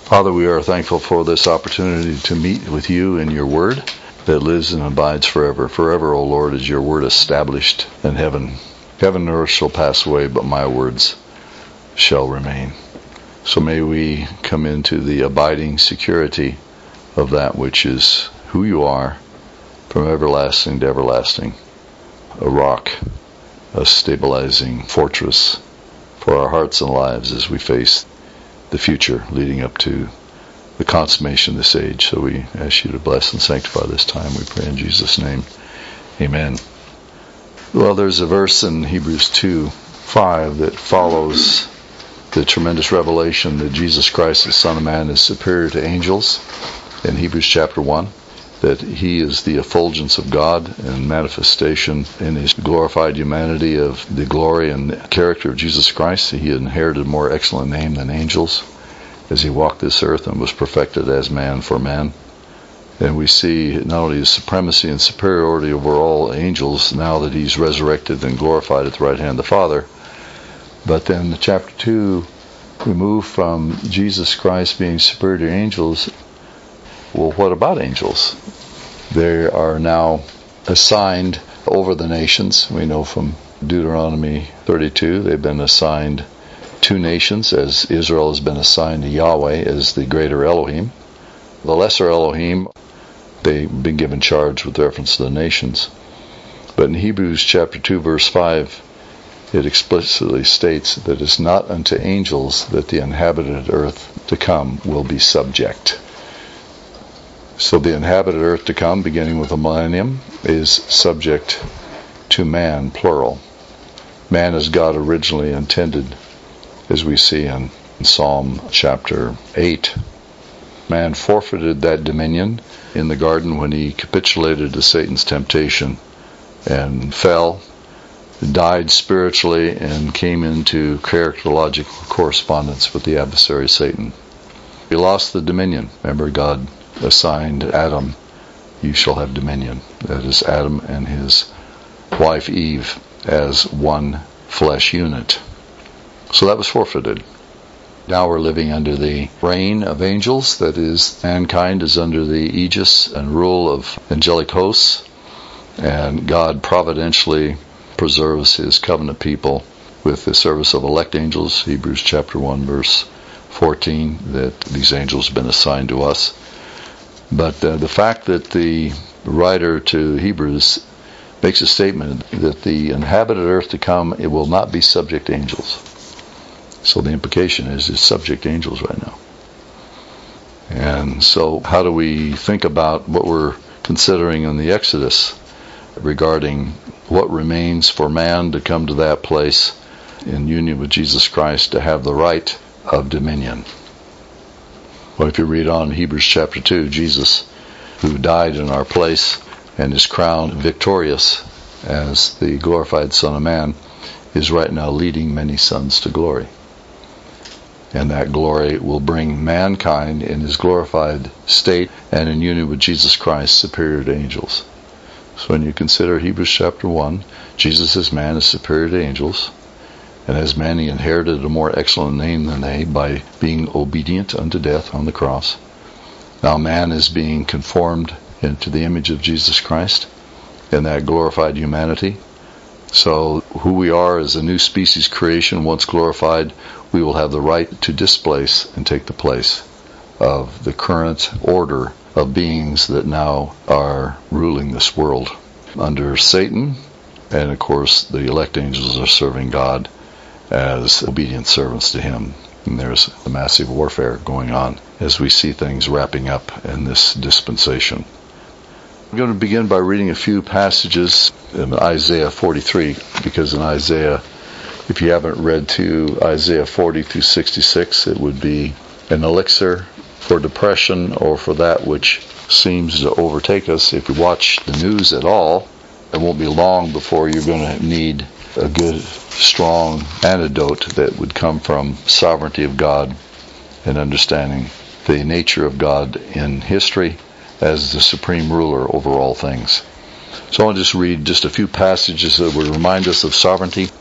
Father, we are thankful for this opportunity to meet with you in your word that lives and abides forever. Forever, O Lord, is your word established in heaven. Heaven and earth shall pass away, but my words shall remain. So may we come into the abiding security of that which is who you are, from everlasting to everlasting. A rock, a stabilizing fortress for our hearts and lives as we face the future leading up to the consummation of this age. So we ask you to bless and sanctify this time. We pray in Jesus' name. Amen. Well, there's a verse in Hebrews 2:5 that follows the tremendous revelation that Jesus Christ, the Son of Man, is superior to angels in Hebrews chapter 1, that he is the effulgence of God and manifestation in his glorified humanity of the glory and character of Jesus Christ. He inherited a more excellent name than angels as he walked this earth and was perfected as man for man. And we see not only his supremacy and superiority over all angels now that he's resurrected and glorified at the right hand of the Father, but then in chapter 2 we move from Jesus Christ being superior to angels. Well, what about angels? They are now assigned over the nations. We know from Deuteronomy 32 they've been assigned 2 nations, as Israel has been assigned to Yahweh as the greater Elohim. The lesser Elohim, they've been given charge with reference to the nations. But in Hebrews chapter 2 verse 5, it explicitly states that it's not unto angels that the inhabited earth to come will be subject. So the inhabited earth to come, beginning with the millennium, is subject to man, plural. Man as God originally intended, as we see in Psalm chapter 8. Man forfeited that dominion in the garden when he capitulated to Satan's temptation and fell, died spiritually, and came into characterological correspondence with the adversary Satan. He lost the dominion. Remember, God assigned Adam, you shall have dominion. That is Adam and his wife Eve as one flesh unit. So that was forfeited. Now we're living under the reign of angels. That is, mankind is under the aegis and rule of angelic hosts, and God providentially preserves his covenant people with the service of elect angels. Hebrews chapter 1 verse 14, that these angels have been assigned to us. But the fact that the writer to Hebrews makes a statement that the inhabited earth to come, it will not be subject to angels. So the implication is it's subject to angels right now. And so how do we think about what we're considering in the Exodus regarding what remains for man to come to that place in union with Jesus Christ to have the right of dominion? Well, if you read on in Hebrews chapter 2, Jesus, who died in our place and is crowned victorious as the glorified Son of Man, is right now leading many sons to glory. And that glory will bring mankind in his glorified state and in union with Jesus Christ superior to angels. So when you consider Hebrews chapter 1, Jesus as man is superior to angels, and as man he inherited a more excellent name than they by being obedient unto death on the cross. Now man is being conformed into the image of Jesus Christ in that glorified humanity. So who we are as a new species creation, once glorified, we will have the right to displace and take the place of the current order of beings that now are ruling this world under Satan. And of course the elect angels are serving God as obedient servants to him. And there's a massive warfare going on as we see things wrapping up in this dispensation. I'm going to begin by reading a few passages in Isaiah 43, because in Isaiah, if you haven't read to Isaiah 40 through 66, it would be an elixir for depression or for that which seems to overtake us. If you watch the news at all, it won't be long before you're going to need a good, strong antidote that would come from sovereignty of God and understanding the nature of God in history as the supreme ruler over all things. So I'll just read just a few passages that would remind us of sovereignty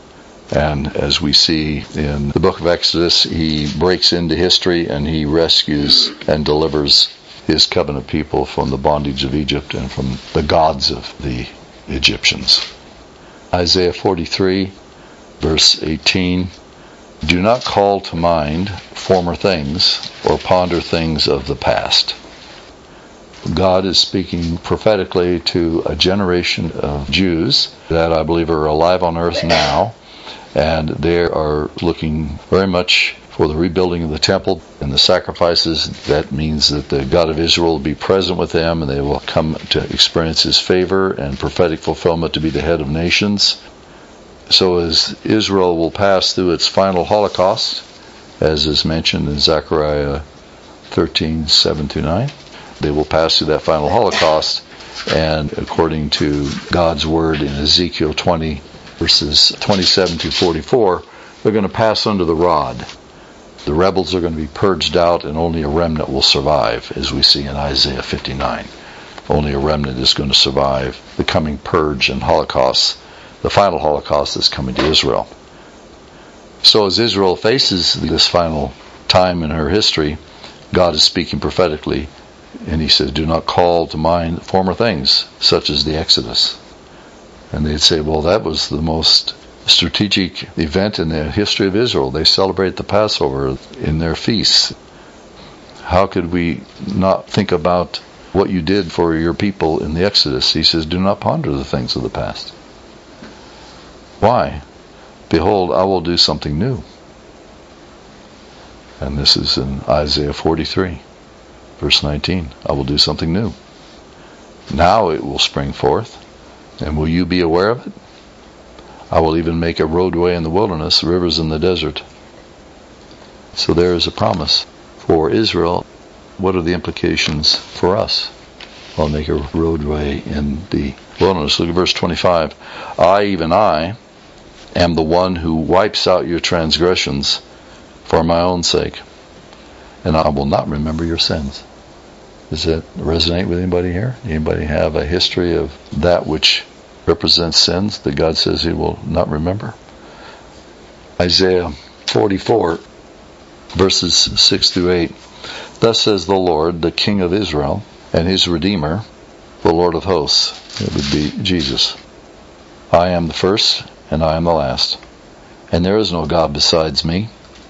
And as we see in the book of Exodus, he breaks into history and he rescues and delivers his covenant people from the bondage of Egypt and from the gods of the Egyptians. Isaiah 43, verse 18, do not call to mind former things or ponder things of the past. God is speaking prophetically to a generation of Jews that I believe are alive on earth now, and they are looking very much for the rebuilding of the temple and the sacrifices. That means that the God of Israel will be present with them, and they will come to experience His favor and prophetic fulfillment to be the head of nations. So as Israel will pass through its final Holocaust, as is mentioned in Zechariah 13, 7-9, they will pass through that final Holocaust, and according to God's word in Ezekiel 20, verses 27-44, they're going to pass under the rod. The rebels are going to be purged out, and only a remnant will survive, as we see in Isaiah 59. Only a remnant is going to survive the coming purge and Holocaust, the final Holocaust that's coming to Israel. So as Israel faces this final time in her history, God is speaking prophetically, and He says, do not call to mind former things, such as the Exodus. And they'd say, well, that was the most strategic event in the history of Israel. They celebrate the Passover in their feasts. How could we not think about what you did for your people in the Exodus? He says, do not ponder the things of the past. Why? Behold, I will do something new. And this is in Isaiah 43, verse 19. I will do something new. Now it will spring forth. And will you be aware of it? I will even make a roadway in the wilderness, rivers in the desert. So there is a promise for Israel. What are the implications for us? I'll make a roadway in the wilderness. Look at verse 25. I, even I, am the one who wipes out your transgressions for my own sake, and I will not remember your sins. Does that resonate with anybody here? Anybody have a history of that which represents sins that God says He will not remember? Isaiah 44, verses 6-8. Thus says the Lord, the King of Israel, and His Redeemer, the Lord of hosts. It would be Jesus. I am the first, and I am the last, and there is no God besides me.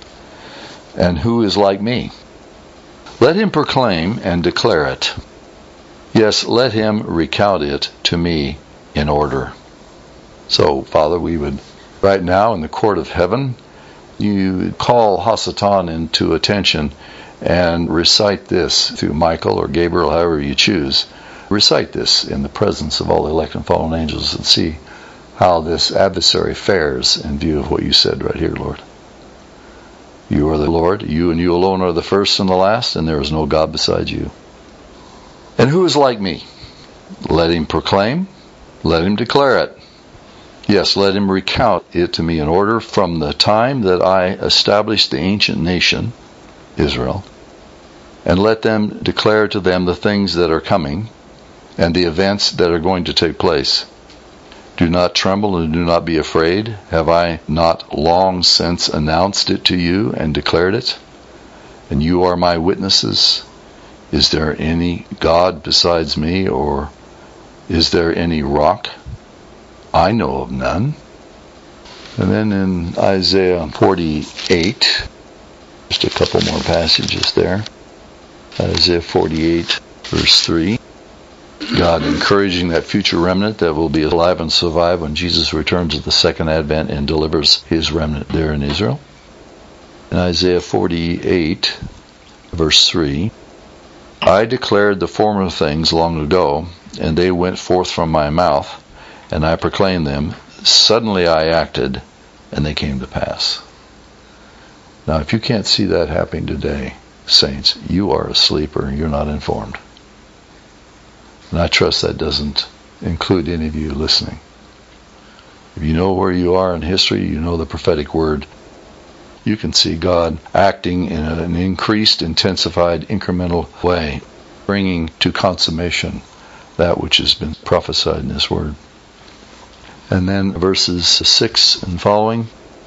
And who is like me? Let him proclaim and declare it. Yes, let him recount it to me in order. So, Father, we would, right now in the court of heaven, you call Hasatan into attention and recite this through Michael or Gabriel, however you choose. Recite this in the presence of all the elect and fallen angels and see how this adversary fares in view of what you said right here, Lord. You are the Lord, you and you alone are the first and the last, and there is no God besides you. And who is like me? Let him proclaim, let him declare it. Yes, let him recount it to me in order from the time that I established the ancient nation, Israel, and let them declare to them the things that are coming and the events that are going to take place. Do not tremble and do not be afraid. Have I not long since announced it to you and declared it? And you are my witnesses. Is there any God besides me, or is there any rock? I know of none. And then in Isaiah 48, just a couple more passages there. Isaiah 48, verse 3. God encouraging that future remnant that will be alive and survive when Jesus returns at the second advent and delivers His remnant there in Israel. In Isaiah 48, verse 3, I declared the former things long ago, and they went forth from my mouth, and I proclaimed them. Suddenly I acted, and they came to pass. Now, if you can't see that happening today, saints, you are asleep or you're not informed. And I trust that doesn't include any of you listening. If you know where you are in history, you know the prophetic word, you can see God acting in an increased, intensified, incremental way, bringing to consummation that which has been prophesied in this word. And then verses 6 and following,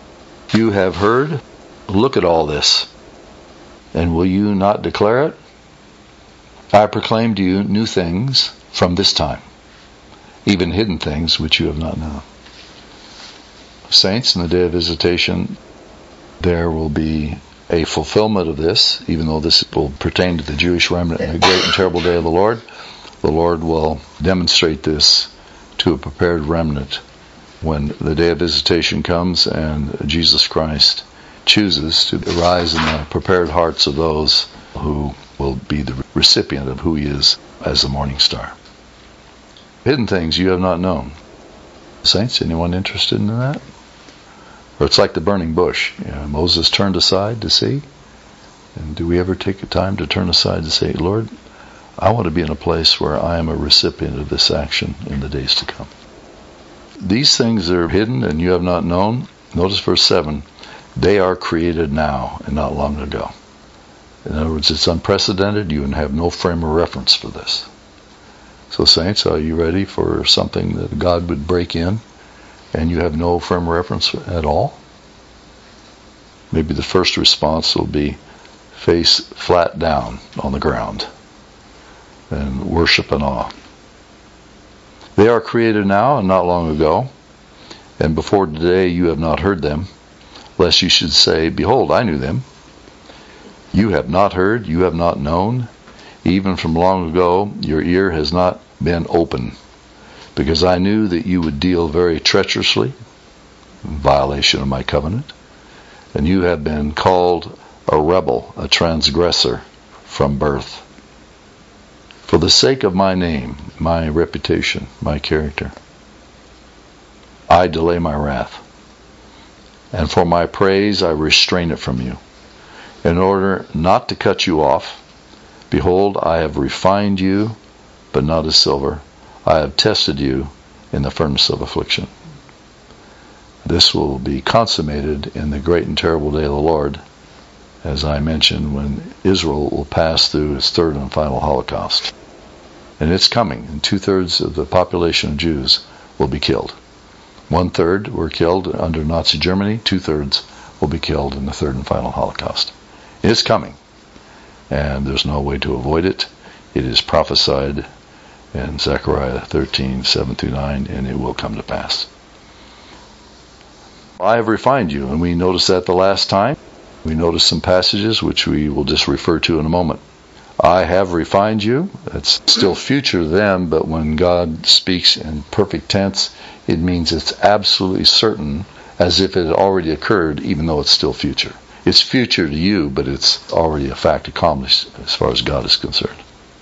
You have heard, look at all this, and will you not declare it? I proclaim to you new things from this time, even hidden things which you have not known. Saints, in the day of visitation, there will be a fulfillment of this, even though this will pertain to the Jewish remnant in the great and terrible day of the Lord. The Lord will demonstrate this to a prepared remnant when the day of visitation comes and Jesus Christ chooses to arise in the prepared hearts of those who will be the recipient of who he is as the morning star. Hidden things you have not known. Saints, anyone interested in that? Or it's like the burning bush. Moses turned aside to see. And do we ever take the time to turn aside to say, Lord, I want to be in a place where I am a recipient of this action in the days to come. These things that are hidden and you have not known, notice verse 7, they are created now and not long ago. In other words, it's unprecedented. You have no frame of reference for this. So saints, are you ready for something that God would break in and you have no frame of reference at all? Maybe the first response will be face flat down on the ground and worship and awe. They are created now and not long ago, and before today you have not heard them, lest you should say, behold, I knew them. You have not heard, you have not known, even from long ago your ear has not been open, because I knew that you would deal very treacherously, in violation of my covenant, and you have been called a rebel, a transgressor from birth. For the sake of my name, my reputation, my character, I delay my wrath, and for my praise I restrain it from you, in order not to cut you off. Behold, I have refined you, but not as silver. I have tested you in the furnace of affliction. This will be consummated in the great and terrible day of the Lord, as I mentioned, when Israel will pass through its third and final Holocaust. And it's coming, and 2/3 of the population of Jews will be killed. 1/3 were killed under Nazi Germany, 2/3 will be killed in the third and final Holocaust. It's coming, and there's no way to avoid it. It is prophesied in Zechariah 13:7-9, and it will come to pass. I have refined you, and we noticed that the last time. We noticed some passages which we will just refer to in a moment. I have refined you. That's still future then, but when God speaks in perfect tense, it means it's absolutely certain, as if it had already occurred, even though it's still future. It's future to you, but it's already a fact accomplished as far as God is concerned.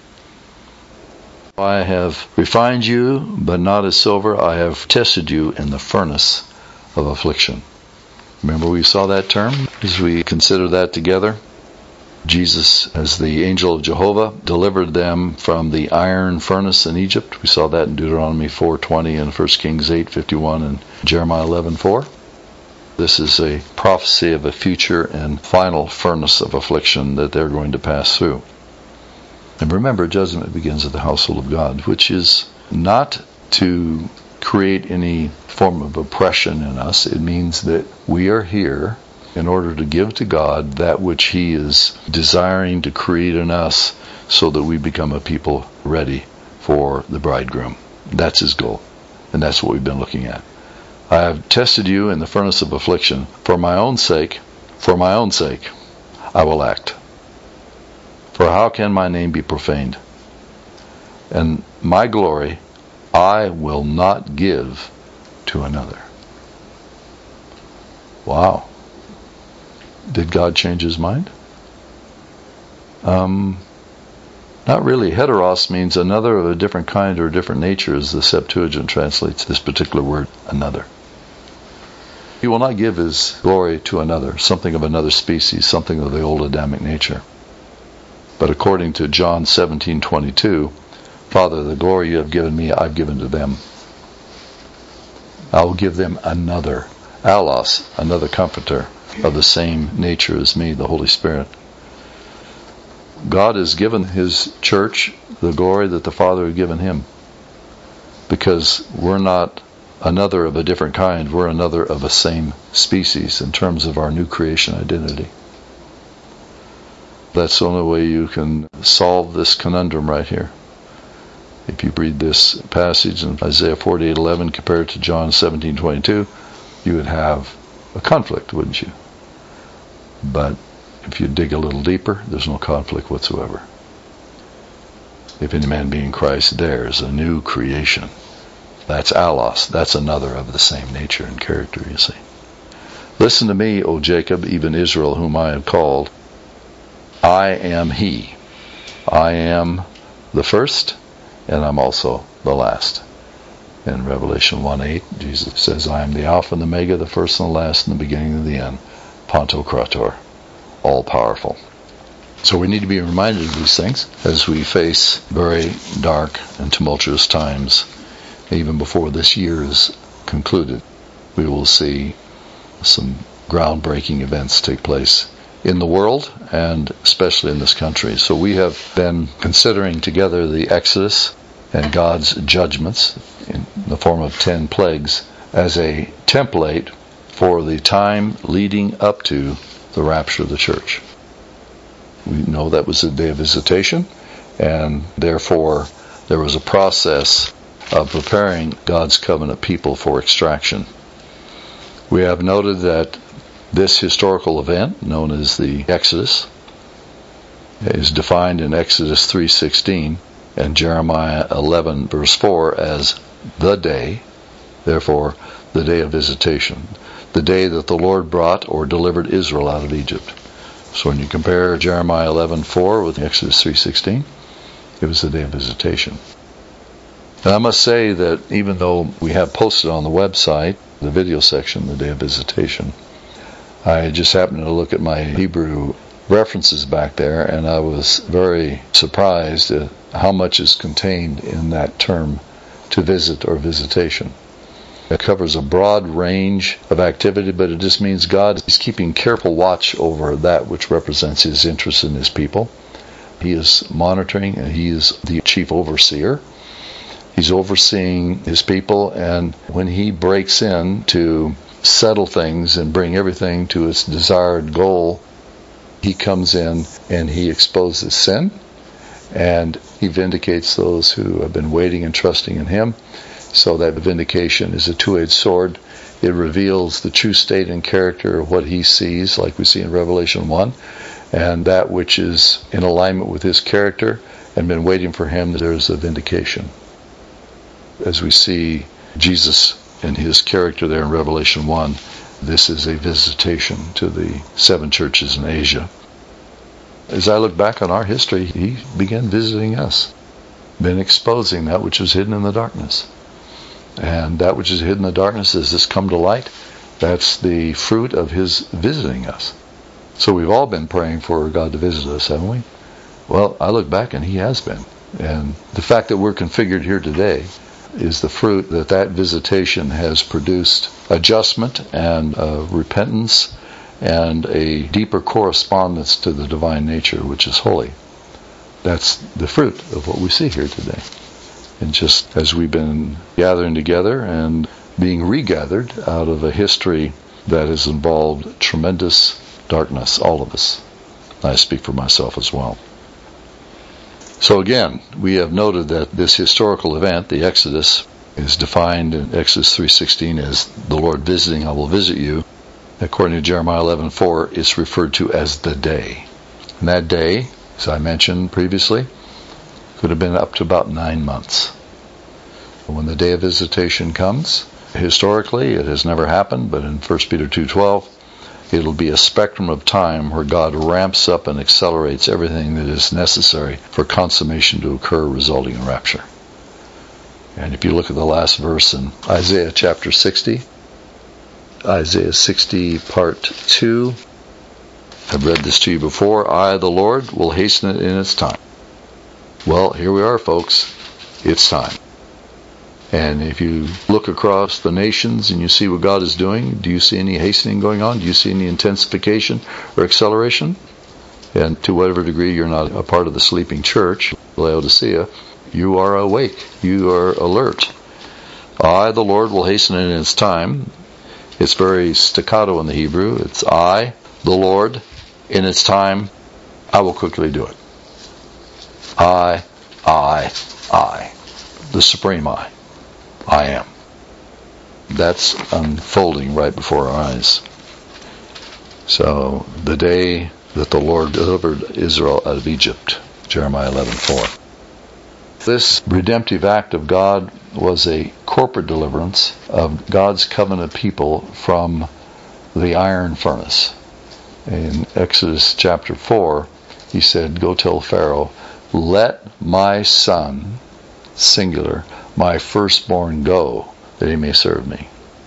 I have refined you, but not as silver. I have tested you in the furnace of affliction. Remember we saw that term as we consider that together? Jesus, as the angel of Jehovah, delivered them from the iron furnace in Egypt. We saw that in Deuteronomy 4:20 and 1 Kings 8:51 and Jeremiah 11:4. This is a prophecy of a future and final furnace of affliction that they're going to pass through. And remember, judgment begins at the household of God, which is not to create any form of oppression in us. It means that we are here in order to give to God that which He is desiring to create in us so that we become a people ready for the bridegroom. That's His goal. And that's what we've been looking at. I have tested you in the furnace of affliction. For my own sake, I will act. For how can my name be profaned? And my glory I will not give to another. Wow. Did God change His mind? Not really. Heteros means another of a different kind or a different nature, as the Septuagint translates this particular word, another. He will not give His glory to another, something of another species, something of the old Adamic nature. But according to John 17:22, Father, the glory you have given me, I've given to them. I will give them another, allos, another comforter of the same nature as me, the Holy Spirit. God has given His church the glory that the Father had given Him, because we're not another of a different kind. We're another of a same species in terms of our new creation identity. That's the only way you can solve this conundrum right here. If you read this passage in Isaiah 48:11 compared to John 17:22, you would have a conflict, wouldn't you? But if you dig a little deeper, there's no conflict whatsoever. If any man be in Christ, there's a new creation. That's allos. That's another of the same nature and character, you see. Listen to me, O Jacob, even Israel, whom I have called. I am he. I am the first, and I'm also the last. In Revelation 1:8, Jesus says, I am the Alpha and the Omega, the first and the last, and the beginning and the end. Pantocrator, all-powerful. So we need to be reminded of these things as we face very dark and tumultuous times. Even before this year is concluded, we will see some groundbreaking events take place in the world and especially in this country. So we have been considering together the Exodus and God's judgments in the form of 10 plagues as a template for the time leading up to the rapture of the church. We know that was the day of visitation, and therefore there was a process of preparing God's covenant people for extraction. We have noted that this historical event, known as the Exodus, is defined in Exodus 3:16 and Jeremiah 11 verse 4 as the day, therefore the day of visitation, the day that the Lord brought or delivered Israel out of Egypt. So when you compare Jeremiah 11:4 with Exodus 3:16, it was the day of visitation. And I must say that even though we have posted on the website, the video section, the day of visitation, I just happened to look at my Hebrew references back there, and I was very surprised at how much is contained in that term, to visit or visitation. It covers a broad range of activity, but it just means God is keeping careful watch over that which represents His interest in His people. He is monitoring, and He is the chief overseer. He's overseeing His people, and when He breaks in to settle things and bring everything to its desired goal, He comes in and He exposes sin, and He vindicates those who have been waiting and trusting in Him. So that vindication is a two-edged sword. It reveals the true state and character of what He sees, like we see in Revelation 1, and that which is in alignment with His character and been waiting for Him, there's a vindication. As we see Jesus in His character there in Revelation 1, this is a visitation to the 7 churches in Asia. As I look back on our history, He began visiting us, been exposing that which was hidden in the darkness. And that which is hidden in the darkness, has this come to light? That's the fruit of His visiting us. So we've all been praying for God to visit us, haven't we? Well, I look back and He has been. And the fact that we're configured here today is the fruit that visitation has produced adjustment and repentance and a deeper correspondence to the divine nature, which is holy. That's the fruit of what we see here today. And just as we've been gathering together and being regathered out of a history that has involved tremendous darkness, all of us. I speak for myself as well. So again, we have noted that this historical event, the Exodus, is defined in Exodus 3:16 as the Lord visiting, I will visit you. According to Jeremiah 11:4, it's referred to as the day. And that day, as I mentioned previously, could have been up to about 9 months. When the day of visitation comes, historically it has never happened, but in 1 Peter 2:12, it'll be a spectrum of time where God ramps up and accelerates everything that is necessary for consummation to occur, resulting in rapture. And if you look at the last verse in Isaiah chapter 60, Isaiah 60 part 2, I've read this to you before, I, the Lord, will hasten it in its time. Well, here we are, folks. It's time. And if you look across the nations and you see what God is doing, do you see any hastening going on? Do you see any intensification or acceleration? And to whatever degree you're not a part of the sleeping church, Laodicea, you are awake. You are alert. I, the Lord, will hasten it in its time. It's very staccato in the Hebrew. It's I, the Lord, in its time, I will quickly do it. I, the supreme I am. That's unfolding right before our eyes. So, the day that the Lord delivered Israel out of Egypt, Jeremiah 11:4. This redemptive act of God was a corporate deliverance of God's covenant people from the iron furnace. In Exodus chapter 4, he said, go tell Pharaoh, let my son, singular, my firstborn go, that he may serve me.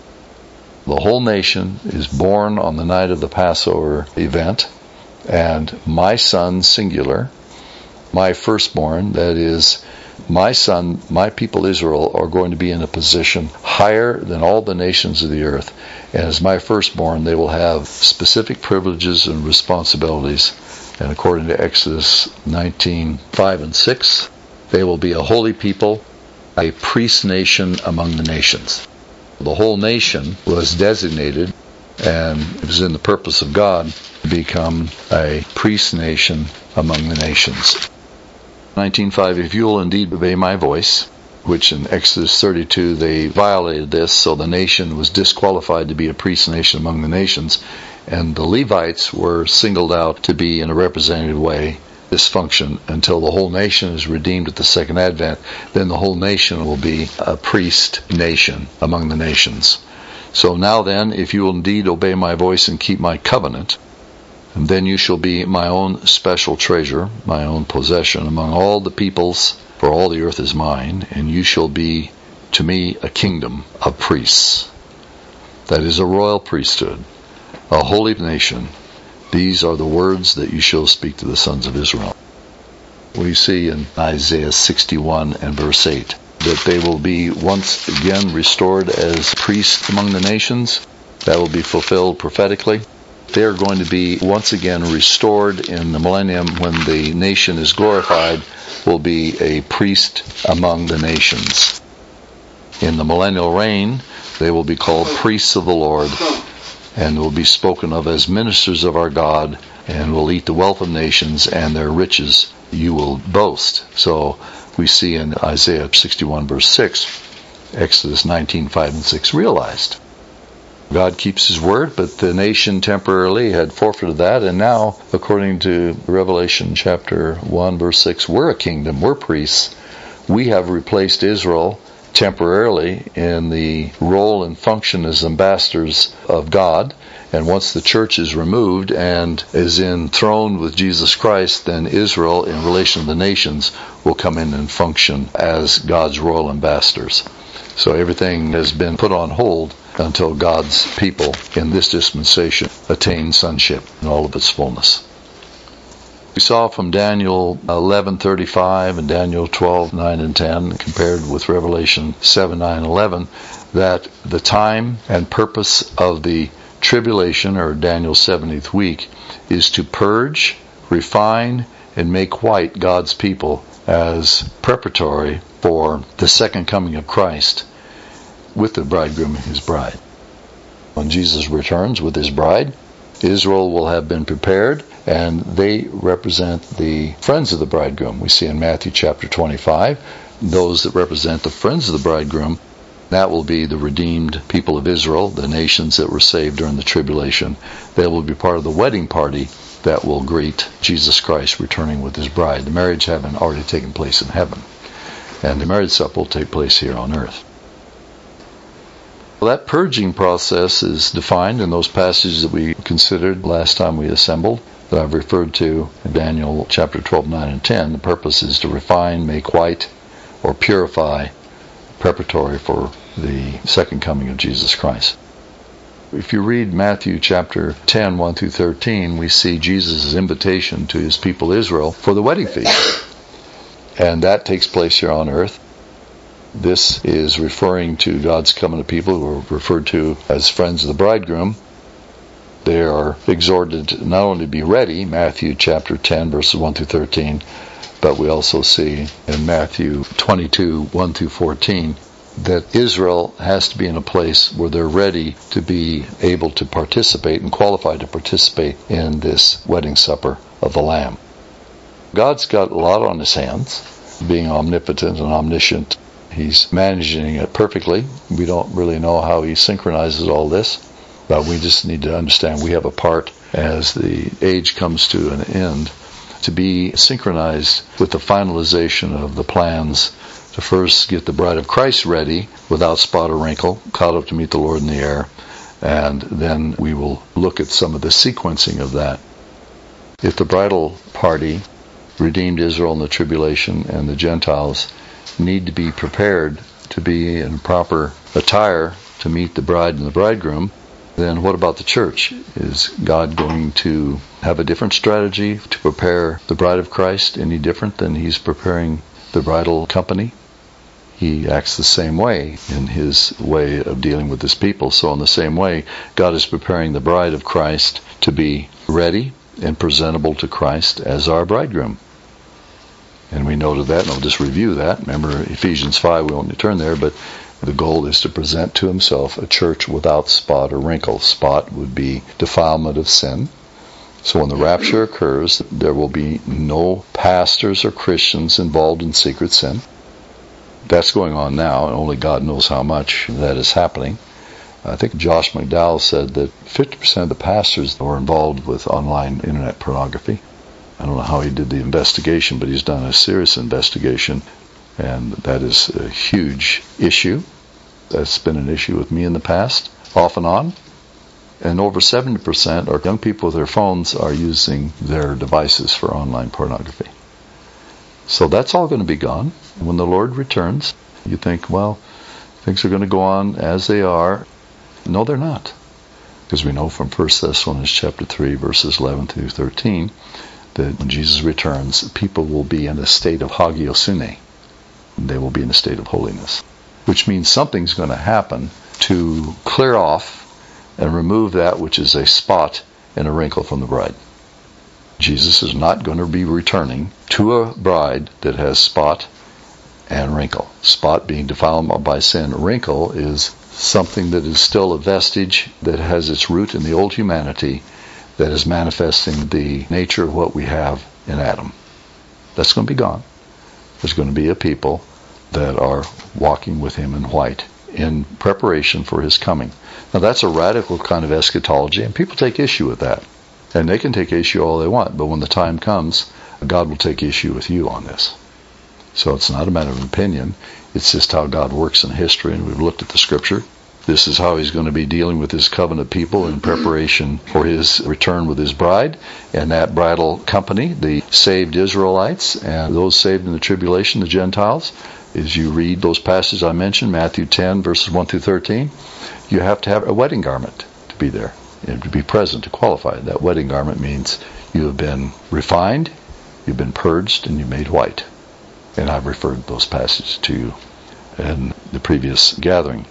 The whole nation is born on the night of the Passover event, and my son, singular, my firstborn, that is, my son, my people Israel, are going to be in a position higher than all the nations of the earth. And as my firstborn, they will have specific privileges and responsibilities. And according to Exodus 19:5 and 6, they will be a holy people, a priest nation among the nations. The whole nation was designated, and it was in the purpose of God, to become a priest nation among the nations. 19:5, if you will indeed obey my voice, which in Exodus 32 they violated this, so the nation was disqualified to be a priest nation among the nations, and the Levites were singled out to be in a representative way this function until the whole nation is redeemed at the second advent. Then the whole nation will be a priest nation among the nations. So now then, if you will indeed obey my voice and keep my covenant, and then you shall be my own special treasure, my own possession among all the peoples, for all the earth is mine, and you shall be to me a kingdom of priests. That is a royal priesthood, a holy nation. These are the words that you shall speak to the sons of Israel. We see in Isaiah 61 and verse 8 that they will be once again restored as priests among the nations. That will be fulfilled prophetically. They are going to be once again restored in the millennium when the nation is glorified, will be a priest among the nations. In the millennial reign, they will be called priests of the Lord, and will be spoken of as ministers of our God, and will eat the wealth of nations, and their riches you will boast. So we see in Isaiah 61 verse 6, Exodus 19:5 and 6 realized. God keeps His word, but the nation temporarily had forfeited that, and now, according to Revelation chapter 1 verse 6, we're a kingdom, we're priests. We have replaced Israel temporarily in the role and function as ambassadors of God, and once the church is removed and is enthroned with Jesus Christ, then Israel, in relation to the nations, will come in and function as God's royal ambassadors. So everything has been put on hold until God's people in this dispensation attain sonship in all of its fullness. We saw from Daniel 11:35 and Daniel 12:9 and 10, compared with Revelation 7:9 11, that the time and purpose of the tribulation, or Daniel's 70th week, is to purge, refine, and make white God's people as preparatory for the second coming of Christ with the bridegroom and his bride. When Jesus returns with his bride, Israel will have been prepared, and they represent the friends of the bridegroom. We see in Matthew chapter 25, those that represent the friends of the bridegroom, that will be the redeemed people of Israel, the nations that were saved during the tribulation. They will be part of the wedding party that will greet Jesus Christ returning with his bride. The marriage having already taken place in heaven, and the marriage supper will take place here on earth. Well, that purging process is defined in those passages that we considered last time we assembled, that I've referred to in Daniel chapter 12, 9, and 10. The purpose is to refine, make white, or purify, preparatory for the second coming of Jesus Christ. If you read Matthew chapter 10, 1 through 13, we see Jesus' invitation to his people Israel for the wedding feast. And that takes place here on earth. This is referring to God's covenant people, who are referred to as friends of the bridegroom. They are exhorted not only to be ready, Matthew chapter 10, verses 1 through 13, but we also see in Matthew 22, 1 through 14, that Israel has to be in a place where they're ready to be able to participate and qualified to participate in this wedding supper of the Lamb. God's got a lot on his hands, being omnipotent and omniscient. He's managing it perfectly. We don't really know how he synchronizes all this, but we just need to understand we have a part as the age comes to an end to be synchronized with the finalization of the plans to first get the bride of Christ ready without spot or wrinkle, caught up to meet the Lord in the air, and then we will look at some of the sequencing of that. If the bridal party, redeemed Israel in the tribulation, and the Gentiles need to be prepared to be in proper attire to meet the bride and the bridegroom, then what about the church? Is God going to have a different strategy to prepare the bride of Christ any different than he's preparing the bridal company? He acts the same way in his way of dealing with his people. So in the same way, God is preparing the bride of Christ to be ready and presentable to Christ as our bridegroom. And we noted that, and I'll just review that. Remember Ephesians 5, we won't return there, but the goal is to present to himself a church without spot or wrinkle. Spot would be defilement of sin. So when the rapture occurs, there will be no pastors or Christians involved in secret sin. That's going on now, and only God knows how much that is happening. I think Josh McDowell said that 50% of the pastors were involved with online internet pornography. I don't know how he did the investigation, but he's done a serious investigation, and that is a huge issue. That's been an issue with me in the past, off and on. And over 70% of young people with their phones are using their devices for online pornography. So that's all going to be gone. When the Lord returns, you think, well, things are going to go on as they are. No, they're not. Because we know from 1 Thessalonians chapter 3, verses 11 through 13, that when Jesus returns, people will be in a state of hagiosune. They will be in a state of holiness. Which means something's going to happen to clear off and remove that which is a spot and a wrinkle from the bride. Jesus is not going to be returning to a bride that has spot and wrinkle. Spot being defiled by sin. Wrinkle is something that is still a vestige that has its root in the old humanity that is manifesting the nature of what we have in Adam. That's going to be gone. There's going to be a people that are walking with him in white in preparation for his coming. Now that's a radical kind of eschatology, and people take issue with that. And they can take issue all they want, but when the time comes, God will take issue with you on this. So it's not a matter of opinion. It's just how God works in history, and we've looked at the Scripture. This is how he's going to be dealing with his covenant people in preparation for his return with his bride, and that bridal company, the saved Israelites, and those saved in the tribulation, the Gentiles. As you read those passages I mentioned, Matthew 10, verses 1 through 13, you have to have a wedding garment to be there, and to be present, to qualify. That wedding garment means you have been refined, you've been purged, and you're made white. And I've referred those passages to you in the previous gathering.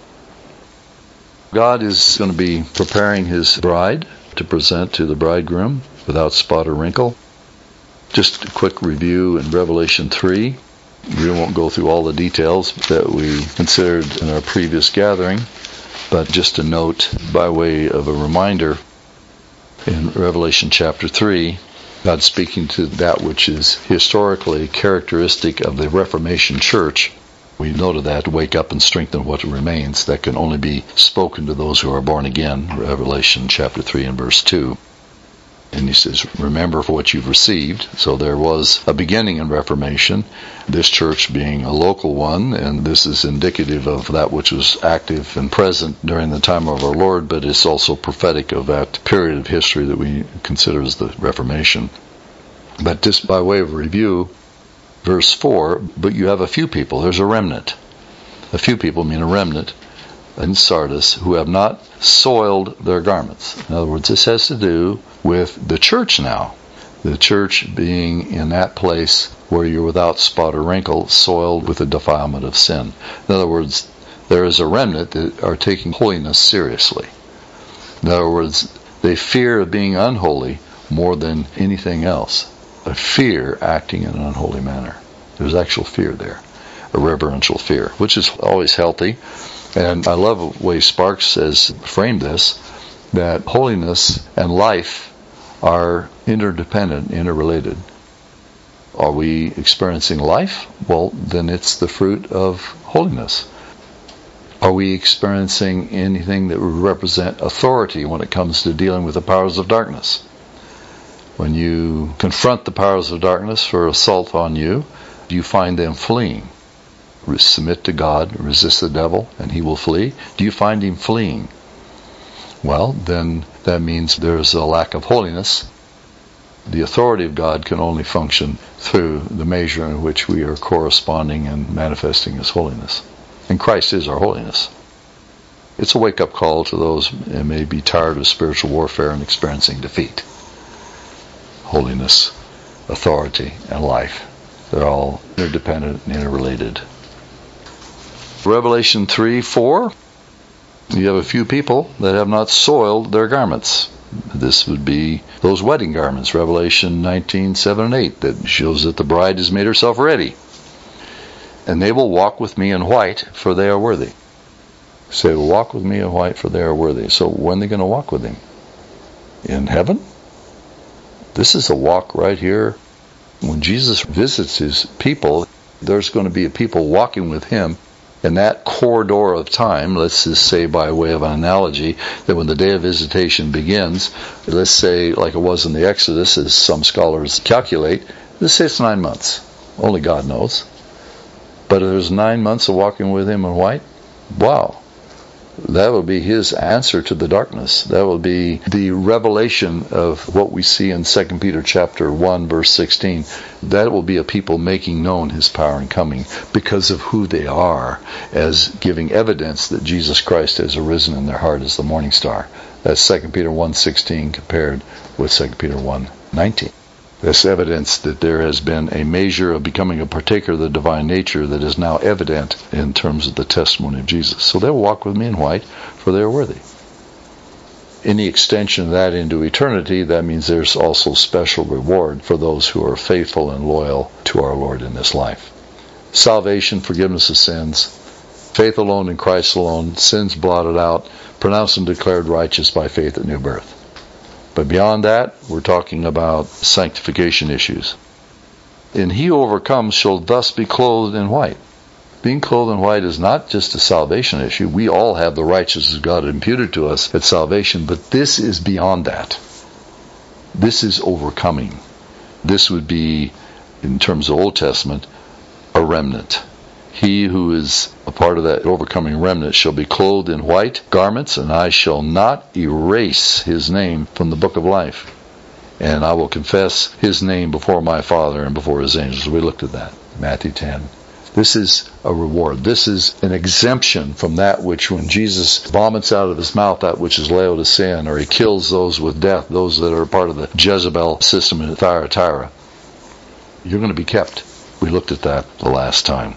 God is going to be preparing his bride to present to the bridegroom without spot or wrinkle. Just a quick review in Revelation 3. We won't go through all the details that we considered in our previous gathering, but just a note by way of a reminder, in Revelation chapter 3, God speaking to that which is historically characteristic of the Reformation Church. We noted that, to wake up and strengthen what remains. That can only be spoken to those who are born again, Revelation chapter 3 and verse 2. And he says, remember for what you've received. So there was a beginning in Reformation, this church being a local one, and this is indicative of that which was active and present during the time of our Lord, but it's also prophetic of that period of history that we consider as the Reformation. But just by way of review, verse 4, but you have a few people, there's a remnant. A few people mean a remnant in Sardis who have not soiled their garments. In other words, this has to do with the church now. The church being in that place where you're without spot or wrinkle, soiled with the defilement of sin. In other words, there is a remnant that are taking holiness seriously. In other words, they fear being unholy more than anything else. A fear acting in an unholy manner. There's actual fear there. a reverential fear, which is always healthy. And I love the way Sparks has framed this, that holiness and life are interdependent, interrelated. Are we experiencing life? Well, then it's the fruit of holiness. Are we experiencing anything that would represent authority when it comes to dealing with the powers of darkness? When you confront the powers of darkness for assault on you, you find them fleeing. Submit to God, resist the devil, and he will flee. Do you find him fleeing? Well, then that means there's a lack of holiness. The authority of God can only function through the measure in which we are corresponding and manifesting His holiness. And Christ is our holiness. It's a wake-up call to those who may be tired of spiritual warfare and experiencing defeat. Holiness, authority, and life. They're all interdependent and interrelated. Revelation 3:4. You have a few people that have not soiled their garments. This would be those wedding garments, Revelation 19:7 and 8, that shows that the bride has made herself ready. And they will walk with me in white, for they are worthy. Say, walk with me in white, for they are worthy. So when are they going to walk with Him? In heaven? This is a walk right here. When Jesus visits His people, there's going to be a people walking with Him in that corridor of time. Let's just say, by way of an analogy, that when the day of visitation begins, let's say like it was in the Exodus, as some scholars calculate, let's say it's 9 months. Only God knows. But if there's 9 months of walking with Him in white, wow. That will be His answer to the darkness. That will be the revelation of what we see in 2 Peter chapter 1, verse 16. That will be a people making known His power and coming because of who they are, as giving evidence that Jesus Christ has arisen in their heart as the morning star. That's 2 Peter 1:16 compared with 2 Peter 1:19. That's evidence that there has been a measure of becoming a partaker of the divine nature that is now evident in terms of the testimony of Jesus. So they'll walk with me in white, for they are worthy. Any extension of that into eternity, that means there's also special reward for those who are faithful and loyal to our Lord in this life. Salvation, forgiveness of sins, faith alone in Christ alone, sins blotted out, pronounced and declared righteous by faith at new birth. But beyond that, we're talking about sanctification issues. And he who overcomes shall thus be clothed in white. Being clothed in white is not just a salvation issue. We all have the righteousness of God imputed to us at salvation, but this is beyond that. This is overcoming. This would be, in terms of Old Testament, a remnant. He who is a part of that overcoming remnant shall be clothed in white garments, and I shall not erase his name from the book of life. And I will confess his name before my Father and before His angels. We looked at that, Matthew 10. This is a reward. This is an exemption from that which, when Jesus vomits out of His mouth that which is Laodicean, or He kills those with death, those that are part of the Jezebel system in Thyatira. You're going to be kept. We looked at that the last time.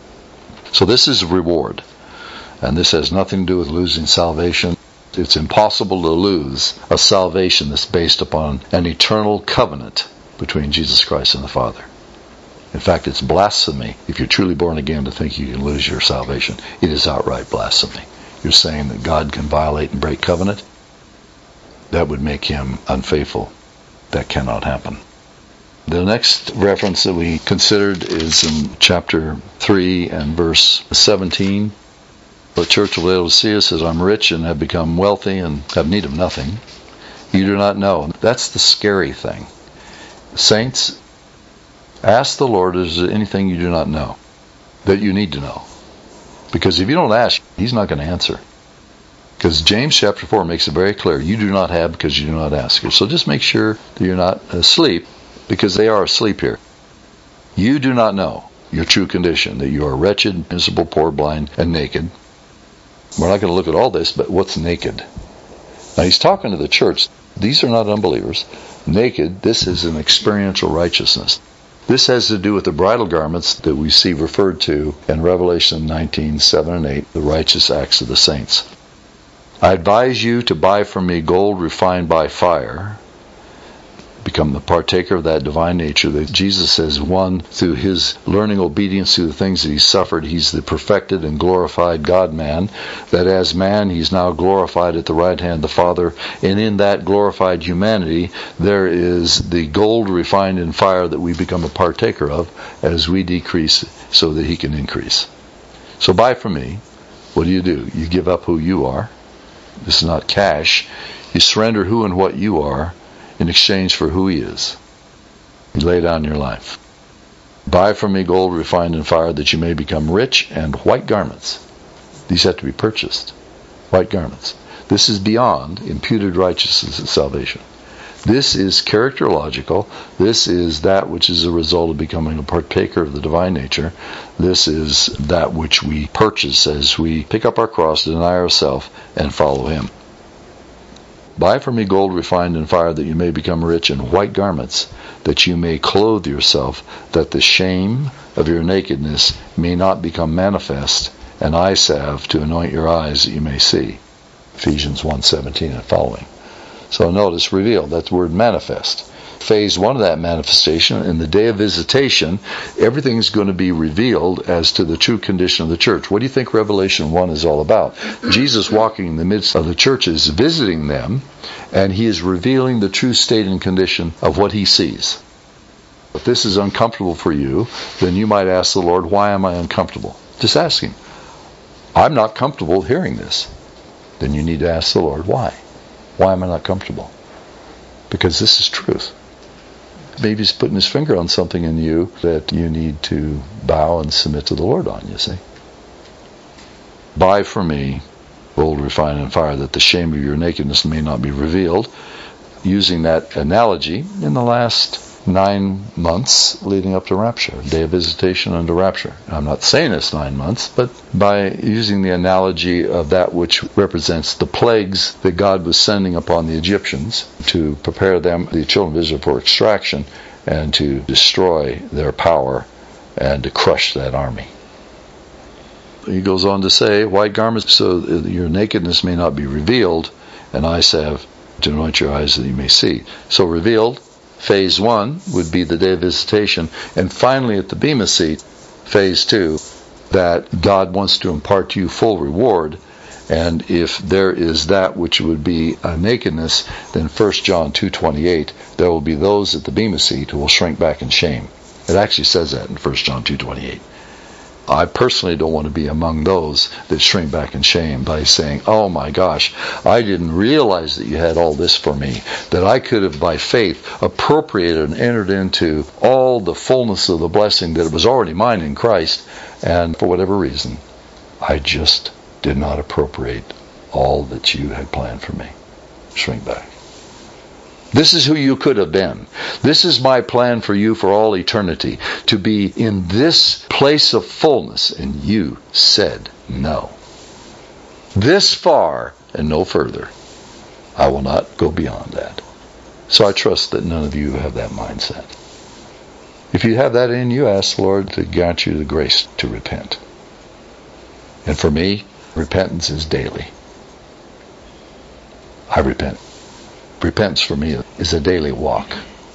So this is a reward. And this has nothing to do with losing salvation. It's impossible to lose a salvation that's based upon an eternal covenant between Jesus Christ and the Father. In fact, it's blasphemy if you're truly born again to think you can lose your salvation. It is outright blasphemy. You're saying that God can violate and break covenant? That would make Him unfaithful. That cannot happen. The next reference that we considered is in chapter 3 and verse 17. The church of Laodicea says, I'm rich and have become wealthy and have need of nothing. You do not know. That's the scary thing. Saints, ask the Lord, is there anything you do not know that you need to know? Because if you don't ask, He's not going to answer. Because James chapter 4 makes it very clear, you do not have because you do not ask. So just make sure that you're not asleep, because they are asleep here. You do not know your true condition, that you are wretched, miserable, poor, blind, and naked. We're not going to look at all this, but what's naked? Now He's talking to the church. These are not unbelievers. Naked, this is an experiential righteousness. This has to do with the bridal garments that we see referred to in Revelation 19:7 and 8, the righteous acts of the saints. I advise you to buy from me gold refined by fire, become the partaker of that divine nature that Jesus says one through his learning obedience to the things that he suffered, he's the perfected and glorified God-man, that as man he's now glorified at the right hand of the Father, and in that glorified humanity there is the gold refined in fire that we become a partaker of as we decrease so that he can increase. So buy from me. What do? You give up who you are. This is not cash. You surrender who and what you are in exchange for who he is. You lay down your life. Buy from me gold refined in fire that you may become rich, and white garments. These have to be purchased. White garments. This is beyond imputed righteousness and salvation. This is characterological. This is that which is a result of becoming a partaker of the divine nature. This is that which we purchase as we pick up our cross, deny ourselves, and follow him. Buy from me gold refined in fire that you may become rich, and white garments that you may clothe yourself, that the shame of your nakedness may not become manifest, and eye salve to anoint your eyes that you may see. Ephesians 1:17 and following. So notice, revealed, that's the word manifest. Phase 1 of that manifestation, in the day of visitation, everything's going to be revealed as to the true condition of the church. What do you think Revelation 1 is all about? Jesus walking in the midst of the churches, visiting them, and he is revealing the true state and condition of what he sees. If this is uncomfortable for you, then you might ask the Lord, why am I uncomfortable? Just ask him. I'm not comfortable hearing this. Then you need to ask the Lord, why? Why am I not comfortable? Because this is truth. Maybe he's putting his finger on something in you that you need to bow and submit to the Lord on, you see. Buy from me gold refined in fire that the shame of your nakedness may not be revealed. Using that analogy in the last 9 months leading up to rapture, day of visitation unto rapture. I'm not saying it's 9 months, but by using the analogy of that which represents the plagues that God was sending upon the Egyptians to prepare them, the children of Israel, for extraction and to destroy their power and to crush that army. He goes on to say, white garments so that your nakedness may not be revealed, and eye salve to anoint your eyes that you may see. So revealed, phase 1 would be the day of visitation, and finally at the Bema seat, phase 2, that God wants to impart to you full reward, and if there is that which would be a nakedness, then 1 John 2:28, there will be those at the Bema seat who will shrink back in shame. It actually says that in 1 John 2:28. I personally don't want to be among those that shrink back in shame by saying, oh my gosh, I didn't realize that you had all this for me, that I could have by faith appropriated and entered into all the fullness of the blessing that was already mine in Christ, and for whatever reason, I just did not appropriate all that you had planned for me. Shrink back. This is who you could have been. This is my plan for you for all eternity, to be in this place of fullness, and you said no. This far and no further. I will not go beyond that. So I trust that none of you have that mindset. If you have that in you, ask the Lord to grant you the grace to repent. And for me, repentance is daily. I repent. Repentance for me is a daily walk.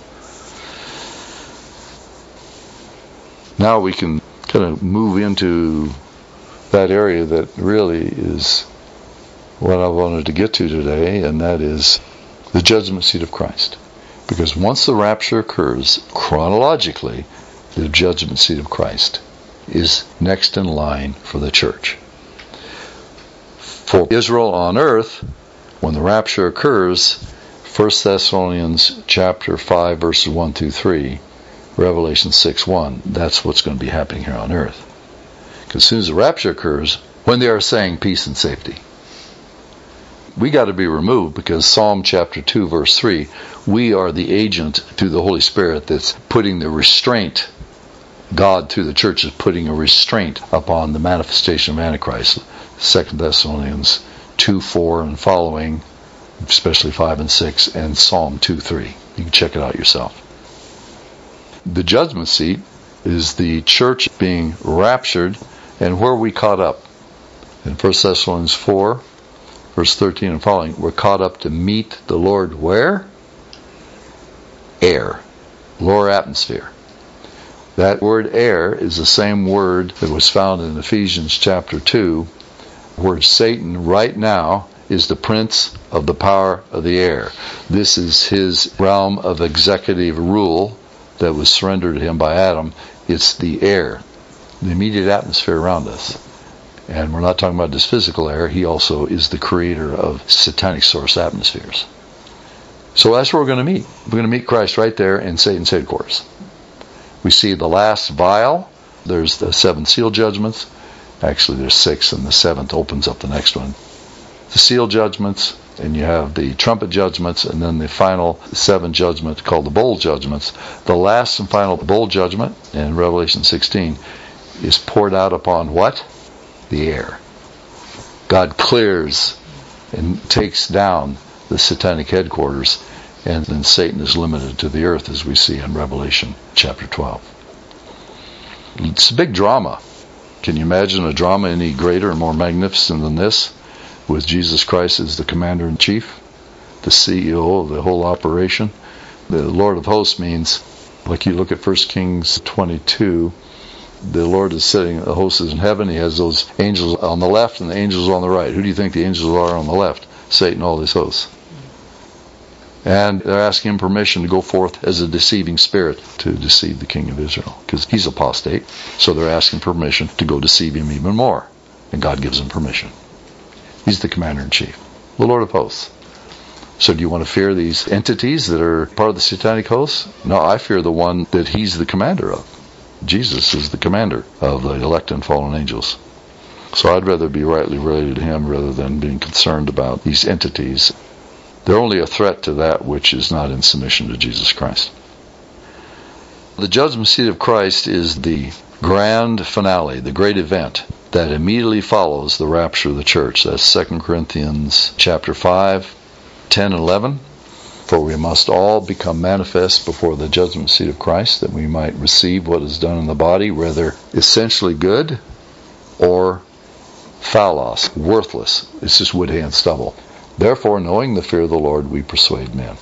Now we can kind of move into that area that really is what I wanted to get to today, and that is the judgment seat of Christ. Because once the rapture occurs, chronologically, the judgment seat of Christ is next in line for the church. For Israel on earth, when the rapture occurs, 1 Thessalonians chapter 5 verses 1 through 3, Revelation 6:1, that's what's going to be happening here on earth. Because as soon as the rapture occurs, when they are saying peace and safety, we got to be removed, because Psalm chapter 2 verse 3, we are the agent through the Holy Spirit that's putting the restraint. God through the church is putting a restraint upon the manifestation of Antichrist. 2 Thessalonians 2:4 and following, especially 5 and 6, and Psalm 2:3. You can check it out yourself. The judgment seat is the church being raptured, and where are we caught up? In 1 Thessalonians 4, verse 13 and following, we're caught up to meet the Lord where? air, lower atmosphere. That word air is the same word that was found in Ephesians chapter 2, where Satan right now is the prince of the power of the air. This is his realm of executive rule that was surrendered to him by Adam. It's the air, the immediate atmosphere around us. And we're not talking about this physical air. He also is the creator of satanic source atmospheres. So that's where we're going to meet. We're going to meet Christ right there in Satan's headquarters. We see the last vial. There's the 7 seal judgments. Actually, there's 6, and the 7th opens up the next one. The seal judgments, and you have the trumpet judgments, and then the final 7 judgments called the bowl judgments. The last and final bowl judgment in Revelation 16 is poured out upon what? The air. God clears and takes down the satanic headquarters, and then Satan is limited to the earth, as we see in Revelation chapter 12. It's a big drama. Can you imagine a drama any greater and more magnificent than this, with Jesus Christ as the commander-in-chief, the CEO of the whole operation? The Lord of hosts means, like you look at 1 Kings 22, the Lord is sitting, the host is in heaven, he has those angels on the left and the angels on the right. Who do you think the angels are on the left? Satan, all his hosts. And they're asking him permission to go forth as a deceiving spirit to deceive the king of Israel, because he's apostate. So they're asking permission to go deceive him even more. And God gives him permission. He's the commander-in-chief, the Lord of hosts. So do you want to fear these entities that are part of the satanic hosts? No, I fear the one that he's the commander of. Jesus is the commander of the elect and fallen angels. So I'd rather be rightly related to him rather than being concerned about these entities. They're only a threat to that which is not in submission to Jesus Christ. The judgment seat of Christ is the grand finale, the great event that immediately follows the rapture of the church. That's 2 Corinthians chapter 5, 10 and 11. For we must all become manifest before the judgment seat of Christ, that we might receive what is done in the body, whether essentially good or phallos, worthless. It's just wood, hay, and stubble. Therefore, knowing the fear of the Lord, we persuade men.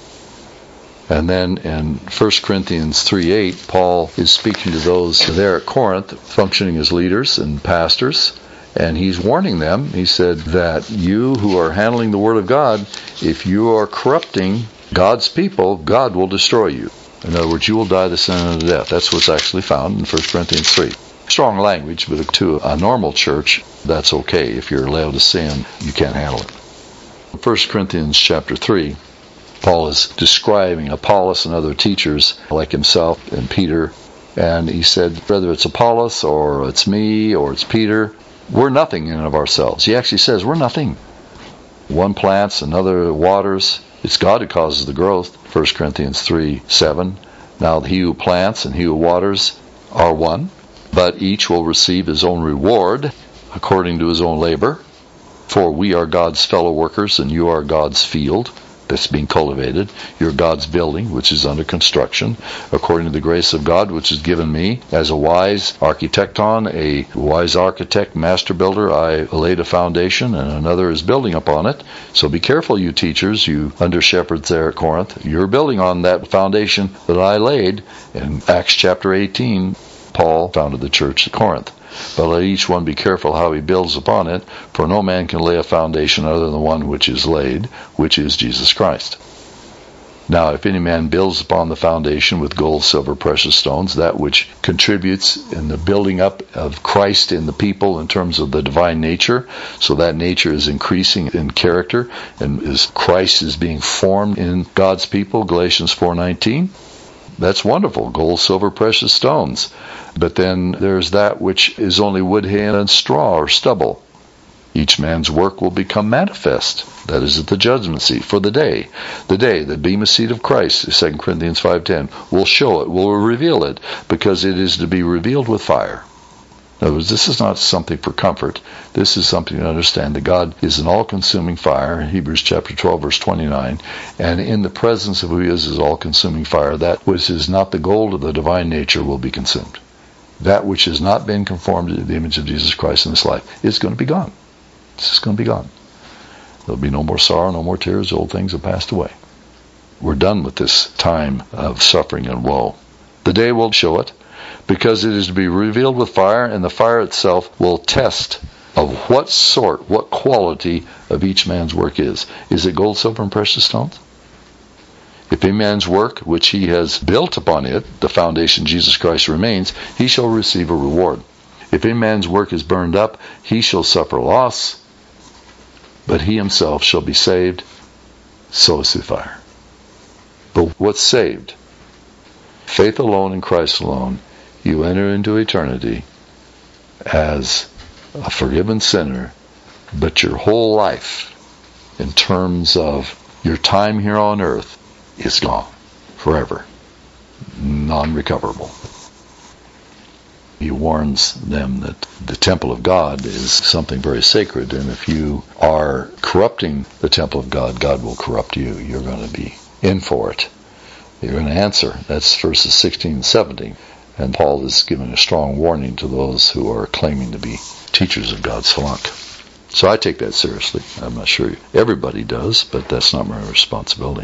And then in 1 Corinthians 3:8, Paul is speaking to those there at Corinth, functioning as leaders and pastors, and he's warning them. He said that you who are handling the Word of God, if you are corrupting God's people, God will destroy you. In other words, you will die the sin of death. That's what's actually found in 1 Corinthians 3. Strong language, but to a normal church, that's okay. If you're Laodicean, you can't handle it. 1 Corinthians chapter 3, Paul is describing Apollos and other teachers like himself and Peter, and he said, whether it's Apollos or it's me or it's Peter, we're nothing in and of ourselves. He actually says we're nothing. One plants, another waters. It's God who causes the growth. 1 Corinthians 3:7. Now he who plants and he who waters are one, but each will receive his own reward according to his own labor. For we are God's fellow workers, and you are God's field that's being cultivated. You're God's building, which is under construction, according to the grace of God, which is given me as a wise architecton, a wise architect, master builder. I laid a foundation, and another is building upon it. So be careful, you teachers, you under shepherds there at Corinth. You're building on that foundation that I laid. In Acts chapter 18, Paul founded the church at Corinth. But let each one be careful how he builds upon it, for no man can lay a foundation other than the one which is laid, which is Jesus Christ. Now, if any man builds upon the foundation with gold, silver, precious stones, that which contributes in the building up of Christ in the people in terms of the divine nature, so that nature is increasing in character, and as Christ is being formed in God's people, Galatians 4:19, that's wonderful. Gold, silver, precious stones. But then there's that which is only wood, hay, and straw or stubble. Each man's work will become manifest. That is at the judgment seat for the day. The day, the bema seat of Christ, 2 Corinthians 5:10, will show it, will reveal it, because it is to be revealed with fire. In other words, this is not something for comfort. This is something to understand that God is an all-consuming fire, Hebrews chapter 12, verse 29, and in the presence of who he is all-consuming fire, that which is not the gold of the divine nature will be consumed. That which has not been conformed to the image of Jesus Christ in this life is going to be gone. It's just going to be gone. There'll be no more sorrow, no more tears. Old things have passed away. We're done with this time of suffering and woe. The day will show it, because it is to be revealed with fire, and the fire itself will test of what sort, what quality of each man's work is. Is it gold, silver, and precious stones? If a man's work, which he has built upon it, the foundation Jesus Christ remains, he shall receive a reward. If a man's work is burned up, he shall suffer loss, but he himself shall be saved, so is the fire. But what's saved? Faith alone in Christ alone. You enter into eternity as a forgiven sinner, but your whole life, in terms of your time here on earth, is gone forever, non-recoverable. He warns them that the temple of God is something very sacred, and if you are corrupting the temple of God, God will corrupt you. You're going to be in for it. You're going to answer. That's verses 16 and 17. And Paul is giving a strong warning to those who are claiming to be teachers of God's flock. So I take that seriously. I'm not sure everybody does, but that's not my responsibility.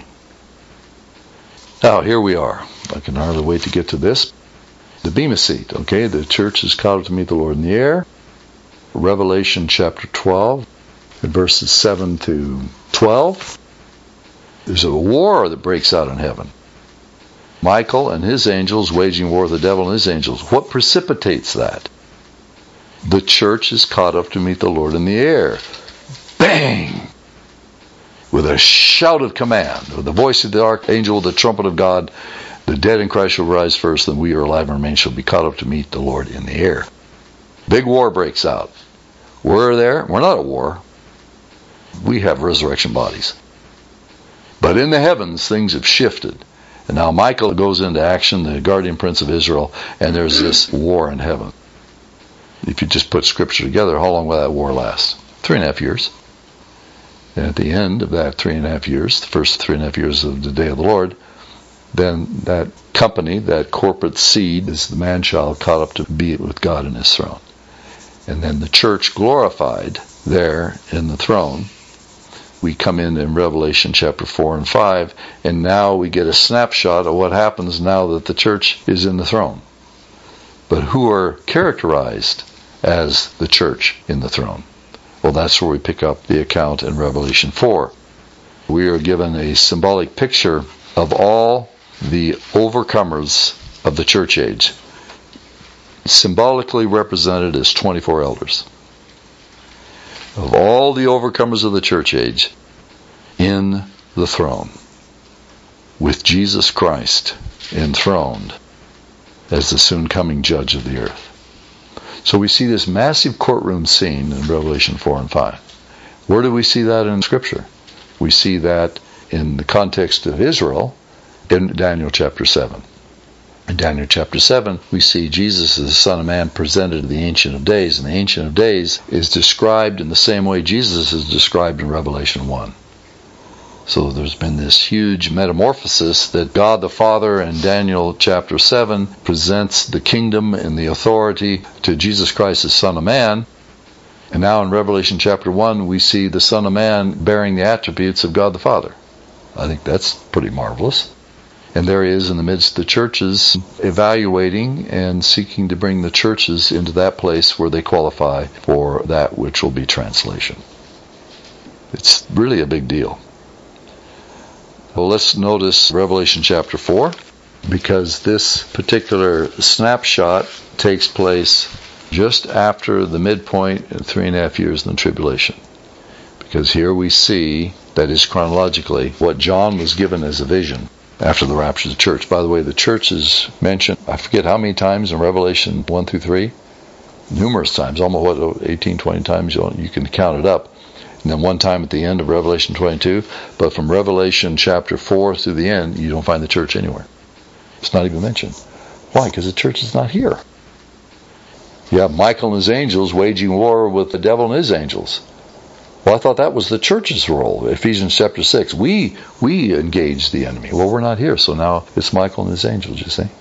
Now, here we are. I can hardly wait to get to this. The Bema Seat, okay? The church is called to meet the Lord in the air. Revelation chapter 12, verses 7 to 12. There's a war that breaks out in heaven. Michael and his angels waging war with the devil and his angels. What precipitates that? The church is caught up to meet the Lord in the air. Bang! With a shout of command, with the voice of the archangel, with the trumpet of God, the dead in Christ shall rise first, and we who are alive and remain shall be caught up to meet the Lord in the air. Big war breaks out. We're there. We're not at war. We have resurrection bodies. But in the heavens, things have shifted. And now Michael goes into action, the guardian prince of Israel, and there's this war in heaven. If you just put Scripture together, how long will that war last? 3.5 years. And at the end of that 3.5 years, the first 3.5 years of the day of the Lord, then that company, that corporate seed, is the man-child caught up to be with God in his throne. And then the church glorified there in the throne. We come in Revelation chapter 4 and 5, and now we get a snapshot of what happens now that the church is in the throne. But who are characterized as the church in the throne? Well, that's where we pick up the account in Revelation 4. We are given a symbolic picture of all the overcomers of the church age, symbolically represented as 24 elders. Of all the overcomers of the church age, in the throne, with Jesus Christ enthroned as the soon coming judge of the earth. So we see this massive courtroom scene in Revelation 4 and 5. Where do we see that in Scripture? We see that in the context of Israel in Daniel chapter 7. In Daniel chapter 7, we see Jesus as the Son of Man presented to the Ancient of Days, and the Ancient of Days is described in the same way Jesus is described in Revelation 1. So there's been this huge metamorphosis that God the Father in Daniel chapter 7 presents the kingdom and the authority to Jesus Christ as Son of Man. And now in Revelation chapter 1, we see the Son of Man bearing the attributes of God the Father. I think that's pretty marvelous. And there he is in the midst of the churches, evaluating and seeking to bring the churches into that place where they qualify for that which will be translation. It's really a big deal. Well, let's notice Revelation chapter 4, because this particular snapshot takes place just after the midpoint of 3.5 years in the tribulation. Because here we see, that is chronologically, what John was given as a vision after the rapture of the church. By the way, the church is mentioned, I forget how many times in Revelation 1 through 3. Numerous times, almost 18, 20 times, you can count it up. And then one time at the end of Revelation 22. But from Revelation chapter 4 through the end, you don't find the church anywhere. It's not even mentioned. Why? Because the church is not here. You have Michael and his angels waging war with the devil and his angels. Well, I thought that was the church's role. Ephesians chapter 6. We engage the enemy. Well, we're not here, so now it's Michael and his angels, you see.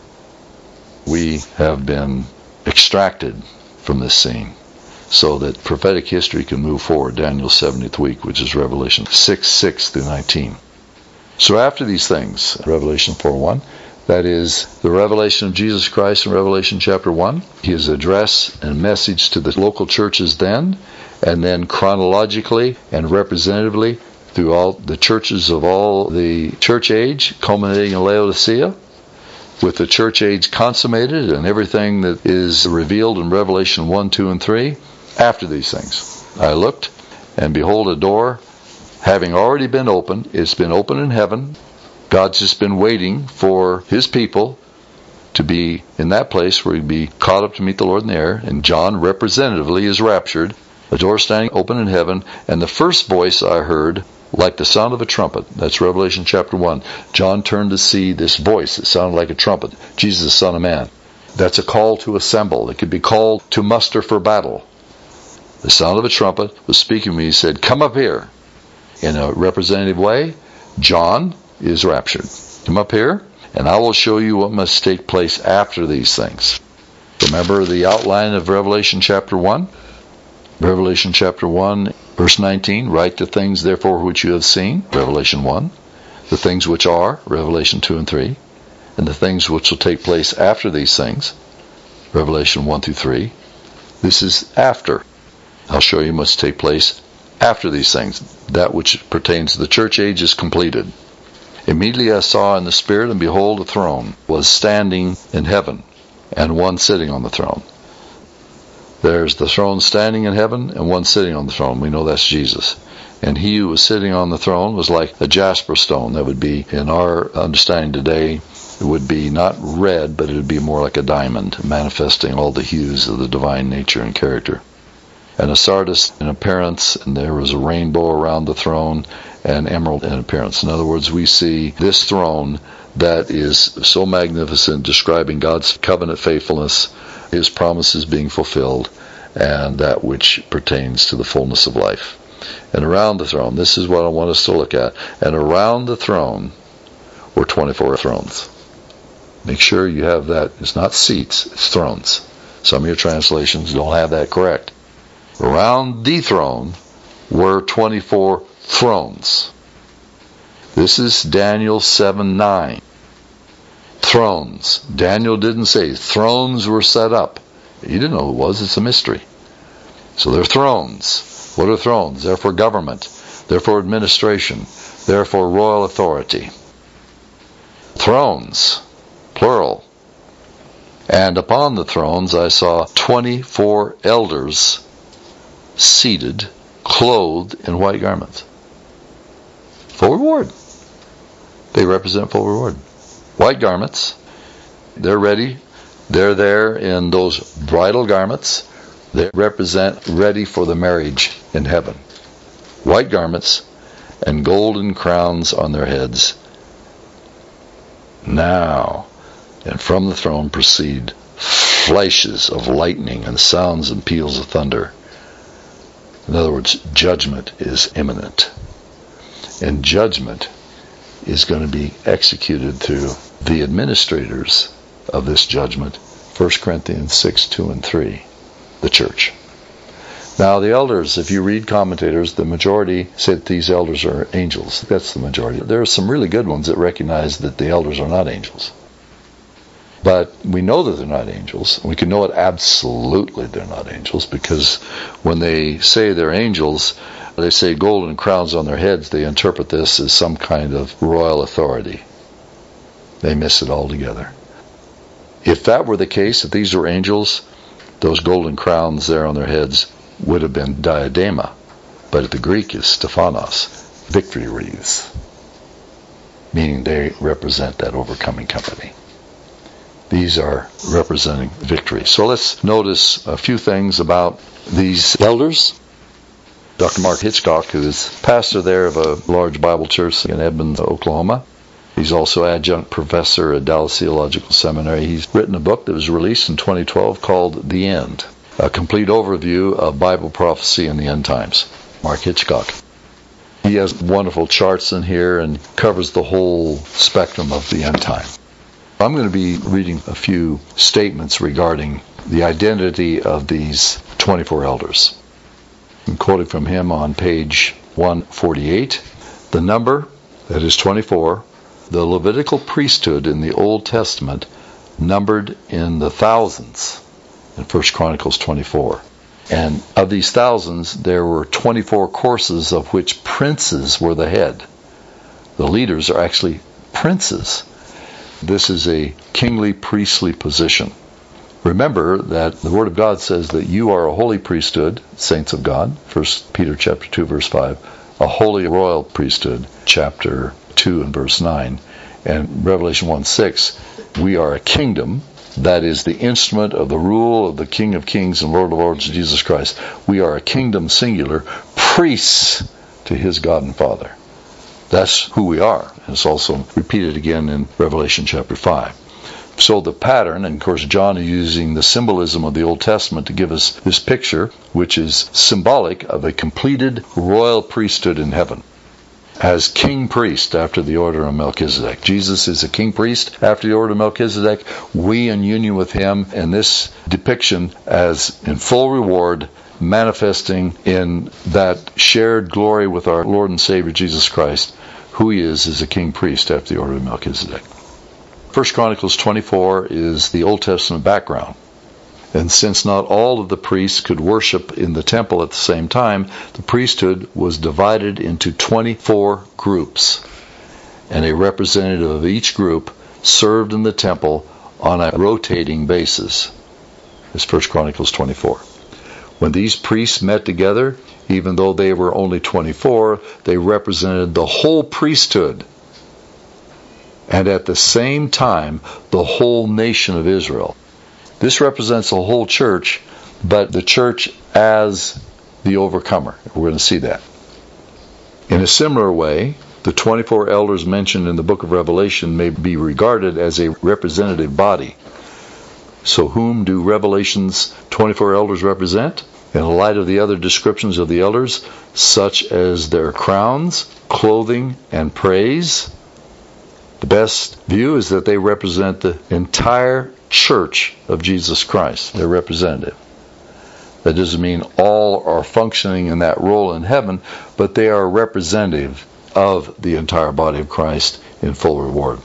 We have been extracted from this scene so that prophetic history can move forward. Daniel's 70th week, which is Revelation 6 through 19. So after these things, Revelation 4:1, that is the revelation of Jesus Christ in Revelation chapter 1, his address and message to the local churches then, and then chronologically and representatively through all the churches of all the church age, culminating in Laodicea, with the church age consummated and everything that is revealed in Revelation 1, 2, and 3. After these things, I looked, and behold, a door having already been opened. It's been opened in heaven. God's just been waiting for his people to be in that place where he'd be caught up to meet the Lord in the air. And John representatively is raptured. A door standing open in heaven. And the first voice I heard, like the sound of a trumpet. That's Revelation chapter 1. John turned to see this voice that sounded like a trumpet. Jesus, the Son of Man. That's a call to assemble. It could be called to muster for battle. The sound of a trumpet was speaking to me. He said, come up here. In a representative way, John is raptured. Come up here, and I will show you what must take place after these things. Remember the outline of Revelation chapter 1? Revelation chapter 1, verse 19, write the things therefore which you have seen, Revelation 1, the things which are, Revelation 2 and 3, and the things which will take place after these things, Revelation 1 through 3. This is after. I'll show you what must take place after these things. That which pertains to the church age is completed. Immediately I saw in the Spirit, and behold, a throne was standing in heaven, and one sitting on the throne. There's the throne standing in heaven, and one sitting on the throne. We know that's Jesus. And he who was sitting on the throne was like a jasper stone. That would be, in our understanding today, it would be not red, but it would be more like a diamond, manifesting all the hues of the divine nature and character. And a sardis in appearance, and there was a rainbow around the throne, and emerald in appearance. In other words, we see this throne that is so magnificent, describing God's covenant faithfulness, his promises being fulfilled, and that which pertains to the fullness of life. And around the throne, this is what I want us to look at, and around the throne were 24 thrones. Make sure you have that. It's not seats, it's thrones. Some of your translations don't have that correct. Around the throne were 24 thrones. This is Daniel 7:9. Thrones. Daniel didn't say thrones were set up. He didn't know who it was. It's a mystery. So they're thrones. What are thrones? They're for government. They're for administration. They're for royal authority. Thrones. Plural. And upon the thrones I saw 24 elders seated, clothed in white garments. Full reward. They represent full reward. White garments. They're ready. They're there in those bridal garments. They represent ready for the marriage in heaven. White garments and golden crowns on their heads. Now, and from the throne proceed flashes of lightning and sounds and peals of thunder. In other words, judgment is imminent. And judgment is going to be executed through the administrators of this judgment. 1 Corinthians 6, 2 and 3, the church. Now the elders, if you read commentators, the majority say that these elders are angels. That's the majority. There are some really good ones that recognize that the elders are not angels. But we know that they're not angels. We can know it absolutely they're not angels, because when they say they're angels, they say golden crowns on their heads. They interpret this as some kind of royal authority. They miss it altogether. If that were the case, if these were angels, those golden crowns there on their heads would have been diadema. But the Greek is Stephanos, victory wreaths, meaning they represent that overcoming company. These are representing victory. So let's notice a few things about these elders. Dr. Mark Hitchcock, who is pastor there of a large Bible church in Edmond, Oklahoma. He's also adjunct professor at Dallas Theological Seminary. He's written a book that was released in 2012 called The End, a complete overview of Bible prophecy in the end times. Mark Hitchcock. He has wonderful charts in here and covers the whole spectrum of the end time. I'm going to be reading a few statements regarding the identity of these 24 elders. I'm quoting from him on page 148. The number That is 24. The Levitical priesthood in the Old Testament numbered in the thousands in 1 Chronicles 24. And of these thousands, there were 24 courses of which princes were the head. The leaders are actually princes. This is a kingly priestly position. Remember that the Word of God says that you are a holy priesthood, saints of God, 1 Peter chapter 2, verse 5, a holy royal priesthood, chapter 2 and verse 9, and Revelation 1:6, we are a kingdom, that is the instrument of the rule of the King of Kings and Lord of Lords, Jesus Christ. We are a kingdom singular, priests to His God and Father. That's who we are. And it's also repeated again in Revelation chapter 5. So the pattern, and of course John is using the symbolism of the Old Testament to give us this picture, which is symbolic of a completed royal priesthood in heaven. As king priest after the order of Melchizedek. Jesus is a king priest after the order of Melchizedek. We in union with Him in this depiction as in full reward, manifesting in that shared glory with our Lord and Savior Jesus Christ, who He is a king priest after the order of Melchizedek. 1 Chronicles 24 is the Old Testament background. And since not all of the priests could worship in the temple at the same time, the priesthood was divided into 24 groups. And a representative of each group served in the temple on a rotating basis. It's 1 Chronicles 24. When these priests met together, even though they were only 24, they represented the whole priesthood. And at the same time, the whole nation of Israel. This represents the whole church, but the church as the overcomer. We're going to see that. In a similar way, the 24 elders mentioned in the book of Revelation may be regarded as a representative body. So whom do Revelation's 24 elders represent? In light of the other descriptions of the elders, such as their crowns, clothing, and praise, the best view is that they represent the entire church of Jesus Christ. They're representative. That doesn't mean all are functioning in that role in heaven, but they are representative of the entire body of Christ in full reward.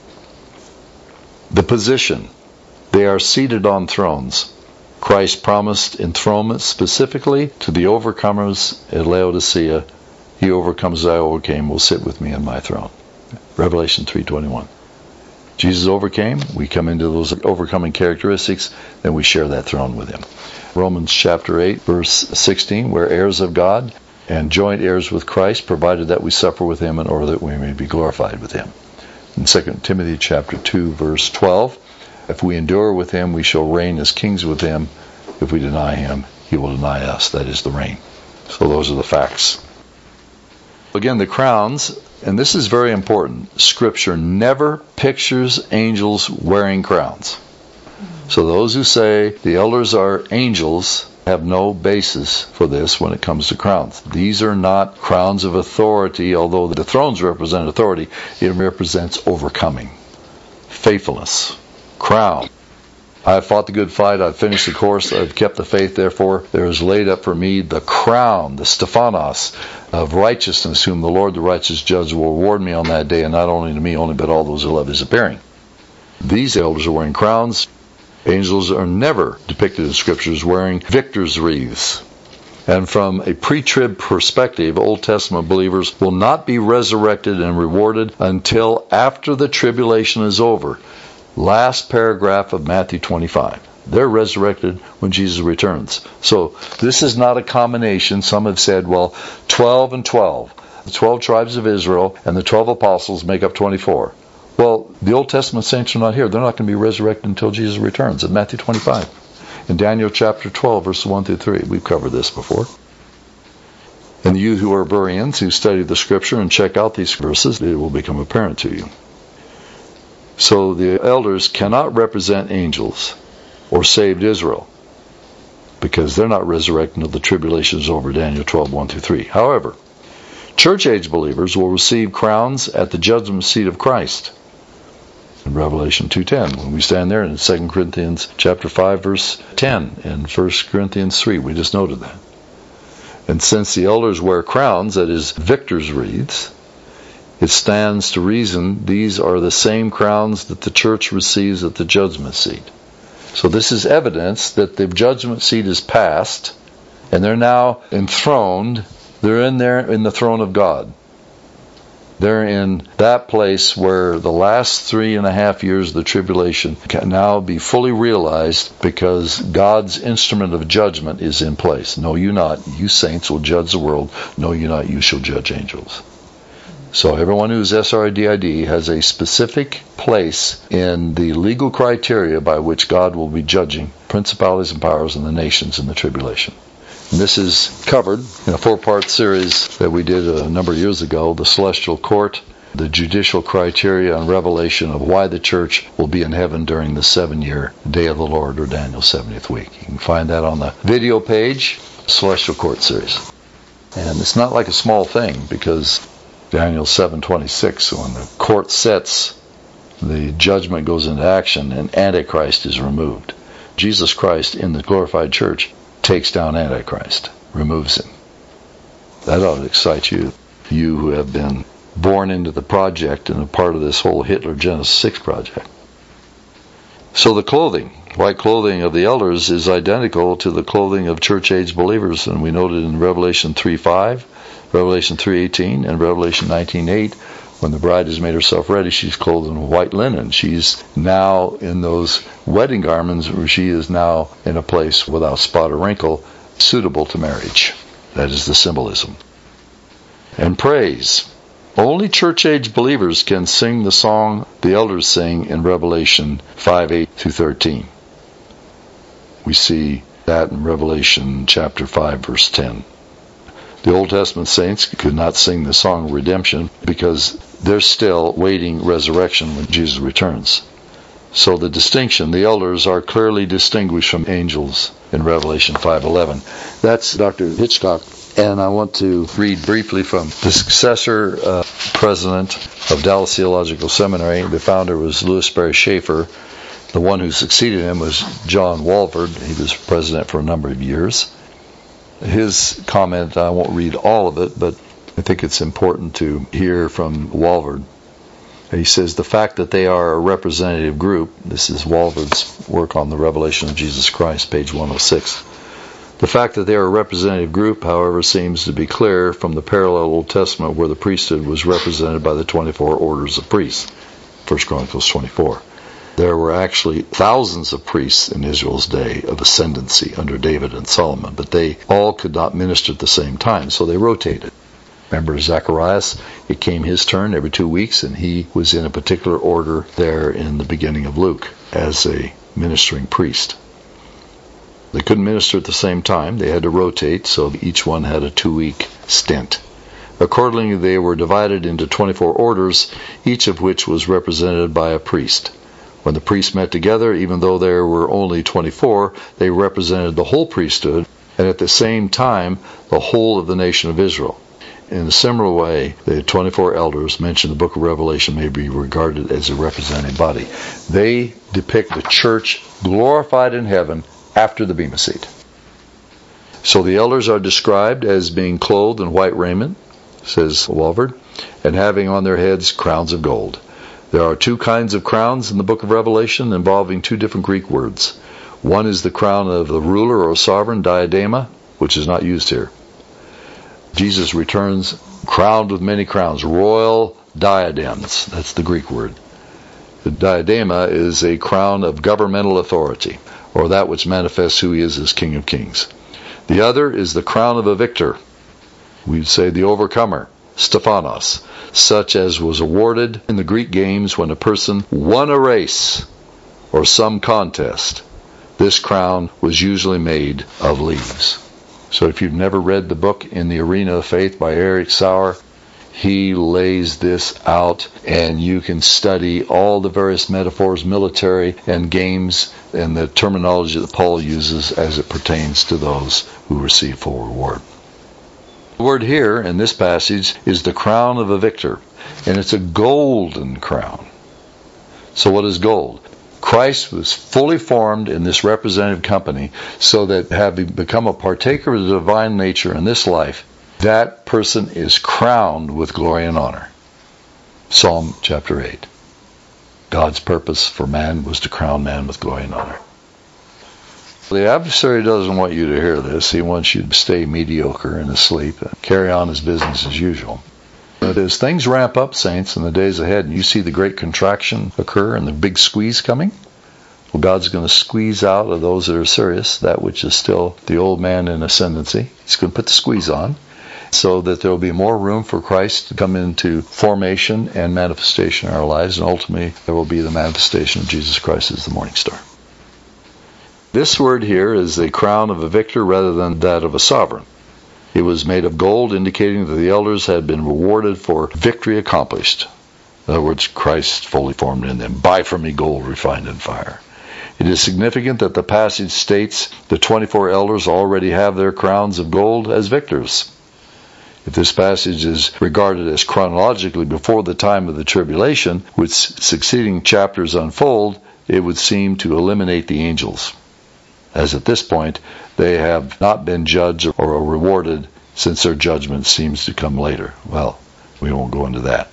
The position. They are seated on thrones. Christ promised enthronement specifically to the overcomers at Laodicea. He overcomes as I overcame will sit with me on my throne. Revelation 3:21. Jesus overcame, we come into those overcoming characteristics, then we share that throne with Him. Romans chapter 8, verse 16, we're heirs of God and joint heirs with Christ, provided that we suffer with Him in order that we may be glorified with Him. In 2 Timothy chapter 2, verse 12, if we endure with Him, we shall reign as kings with Him. If we deny Him, He will deny us. That is the reign. So those are the facts. Again, the crowns, and this is very important, Scripture never pictures angels wearing crowns. So those who say the elders are angels have no basis for this when it comes to crowns. These are not crowns of authority, although the thrones represent authority, it represents overcoming, faithfulness, crown. I have fought the good fight, I've finished the course, I've kept the faith, therefore there is laid up for me the crown, the Stephanos of righteousness, whom the Lord the righteous judge will reward me on that day, and not only to me only, but all those who love His appearing. These elders are wearing crowns. Angels are never depicted in Scriptures wearing victor's wreaths. And from a pre-trib perspective, Old Testament believers will not be resurrected and rewarded until after the tribulation is over. Last paragraph of Matthew 25. They're resurrected when Jesus returns. So this is not a combination. Some have said, well, 12 and 12. The 12 tribes of Israel and the 12 apostles make up 24. Well, the Old Testament saints are not here. They're not going to be resurrected until Jesus returns in Matthew 25. In Daniel chapter 12, verses 1 through 3. We've covered this before. And you who are Bereans, who study the Scripture and check out these verses, it will become apparent to you. So the elders cannot represent angels or saved Israel because they're not resurrected until the tribulation is over, Daniel 12, 1 through 3. However, church-age believers will receive crowns at the judgment seat of Christ. In Revelation 2:10, when we stand there in 2 Corinthians chapter 5, verse 10, and 1 Corinthians 3, we just noted that. And since the elders wear crowns, that is, victor's wreaths, it stands to reason these are the same crowns that the church receives at the judgment seat. So this is evidence that the judgment seat is past, and they're now enthroned. They're in there in the throne of God. They're in that place where the last 3.5 years of the tribulation can now be fully realized because God's instrument of judgment is in place. Know you not, you saints will judge the world. Know you not, you shall judge angels. So everyone who's SRDID has a specific place in the legal criteria by which God will be judging principalities and powers and the nations in the tribulation. And this is covered in a 4-part series that we did a number of years ago, the Celestial Court, the judicial criteria and revelation of why the church will be in heaven during the 7-year day of the Lord, or Daniel's 70th week. You can find that on the video page, Celestial Court series. And it's not like a small thing, because Daniel 7:26, when the court sets, the judgment goes into action and Antichrist is removed. Jesus Christ in the glorified church takes down Antichrist, removes him. That ought to excite you, you who have been born into the project and a part of this whole Hitler Genesis 6 project. So the clothing, white clothing of the elders, is identical to the clothing of church-age believers, and we noted in Revelation 3:5, Revelation 3:18, and Revelation 19:8, when the bride has made herself ready, she's clothed in white linen. She's now in those wedding garments where she is now in a place without spot or wrinkle, suitable to marriage. That is the symbolism. And praise. Only church-age believers can sing the song the elders sing in Revelation 5:8-13. We see that in Revelation chapter 5, verse 10. The Old Testament saints could not sing the song of redemption because they're still waiting resurrection when Jesus returns. So the distinction, the elders are clearly distinguished from angels in Revelation 5:11. That's Dr. Hitchcock. And I want to read briefly from the successor president of Dallas Theological Seminary. The founder was Louis Sperry Schaeffer. The one who succeeded him was John Walvoord. He was president for a number of years. His comment, I won't read all of it, but I think it's important to hear from Walvoord. He says, the fact that they are a representative group, this is Walvoord's work on the revelation of Jesus Christ, page 106. The fact that they are a representative group, however, seems to be clear from the parallel Old Testament where the priesthood was represented by the 24 orders of priests, 1 Chronicles 24. There were actually thousands of priests in Israel's day of ascendancy under David and Solomon, but they all could not minister at the same time, so they rotated. Remember Zacharias? It came his turn every 2 weeks, and he was in a particular order there in the beginning of Luke as a ministering priest. They couldn't minister at the same time. They had to rotate, so each one had a 2-week stint. Accordingly, they were divided into 24 orders, each of which was represented by a priest. When the priests met together, even though there were only 24, they represented the whole priesthood, and at the same time, the whole of the nation of Israel. In a similar way, the 24 elders mentioned in the book of Revelation may be regarded as a representative body. They depict the church glorified in heaven after the Bema Seat. So the elders are described as being clothed in white raiment, says Walvoord, and having on their heads crowns of gold. There are 2 kinds of crowns in the book of Revelation involving 2 different Greek words. One is the crown of the ruler or sovereign, diadema, which is not used here. Jesus returns crowned with many crowns, royal diadems. That's the Greek word. The diadema is a crown of governmental authority, or that which manifests who he is as King of Kings. The other is the crown of a victor. We'd say the overcomer, Stephanos, such as was awarded in the Greek games when a person won a race or some contest. This crown was usually made of leaves. So if you've never read the book In the Arena of Faith by Eric Sauer, he lays this out, and you can study all the various metaphors, military and games, and the terminology that Paul uses as it pertains to those who receive full reward. The word here in this passage is the crown of a victor, and it's a golden crown. So what is gold? Christ was fully formed in this representative company so that having become a partaker of the divine nature in this life, that person is crowned with glory and honor. Psalm chapter 8. God's purpose for man was to crown man with glory and honor. The adversary doesn't want you to hear this. He wants you to stay mediocre and asleep and carry on his business as usual. But as things ramp up, saints, in the days ahead, and you see the great contraction occur and the big squeeze coming, well, God's going to squeeze out of those that are serious that which is still the old man in ascendancy. He's going to put the squeeze on so that there will be more room for Christ to come into formation and manifestation in our lives, and ultimately there will be the manifestation of Jesus Christ as the morning star. This word here is the crown of a victor rather than that of a sovereign. It was made of gold, indicating that the elders had been rewarded for victory accomplished. In other words, Christ fully formed in them. Buy from me gold refined in fire. It is significant that the passage states the 24 elders already have their crowns of gold as victors. If this passage is regarded as chronologically before the time of the tribulation, which succeeding chapters unfold, it would seem to eliminate the angels, as at this point they have not been judged or rewarded, since their judgment seems to come later. Well, we won't go into that.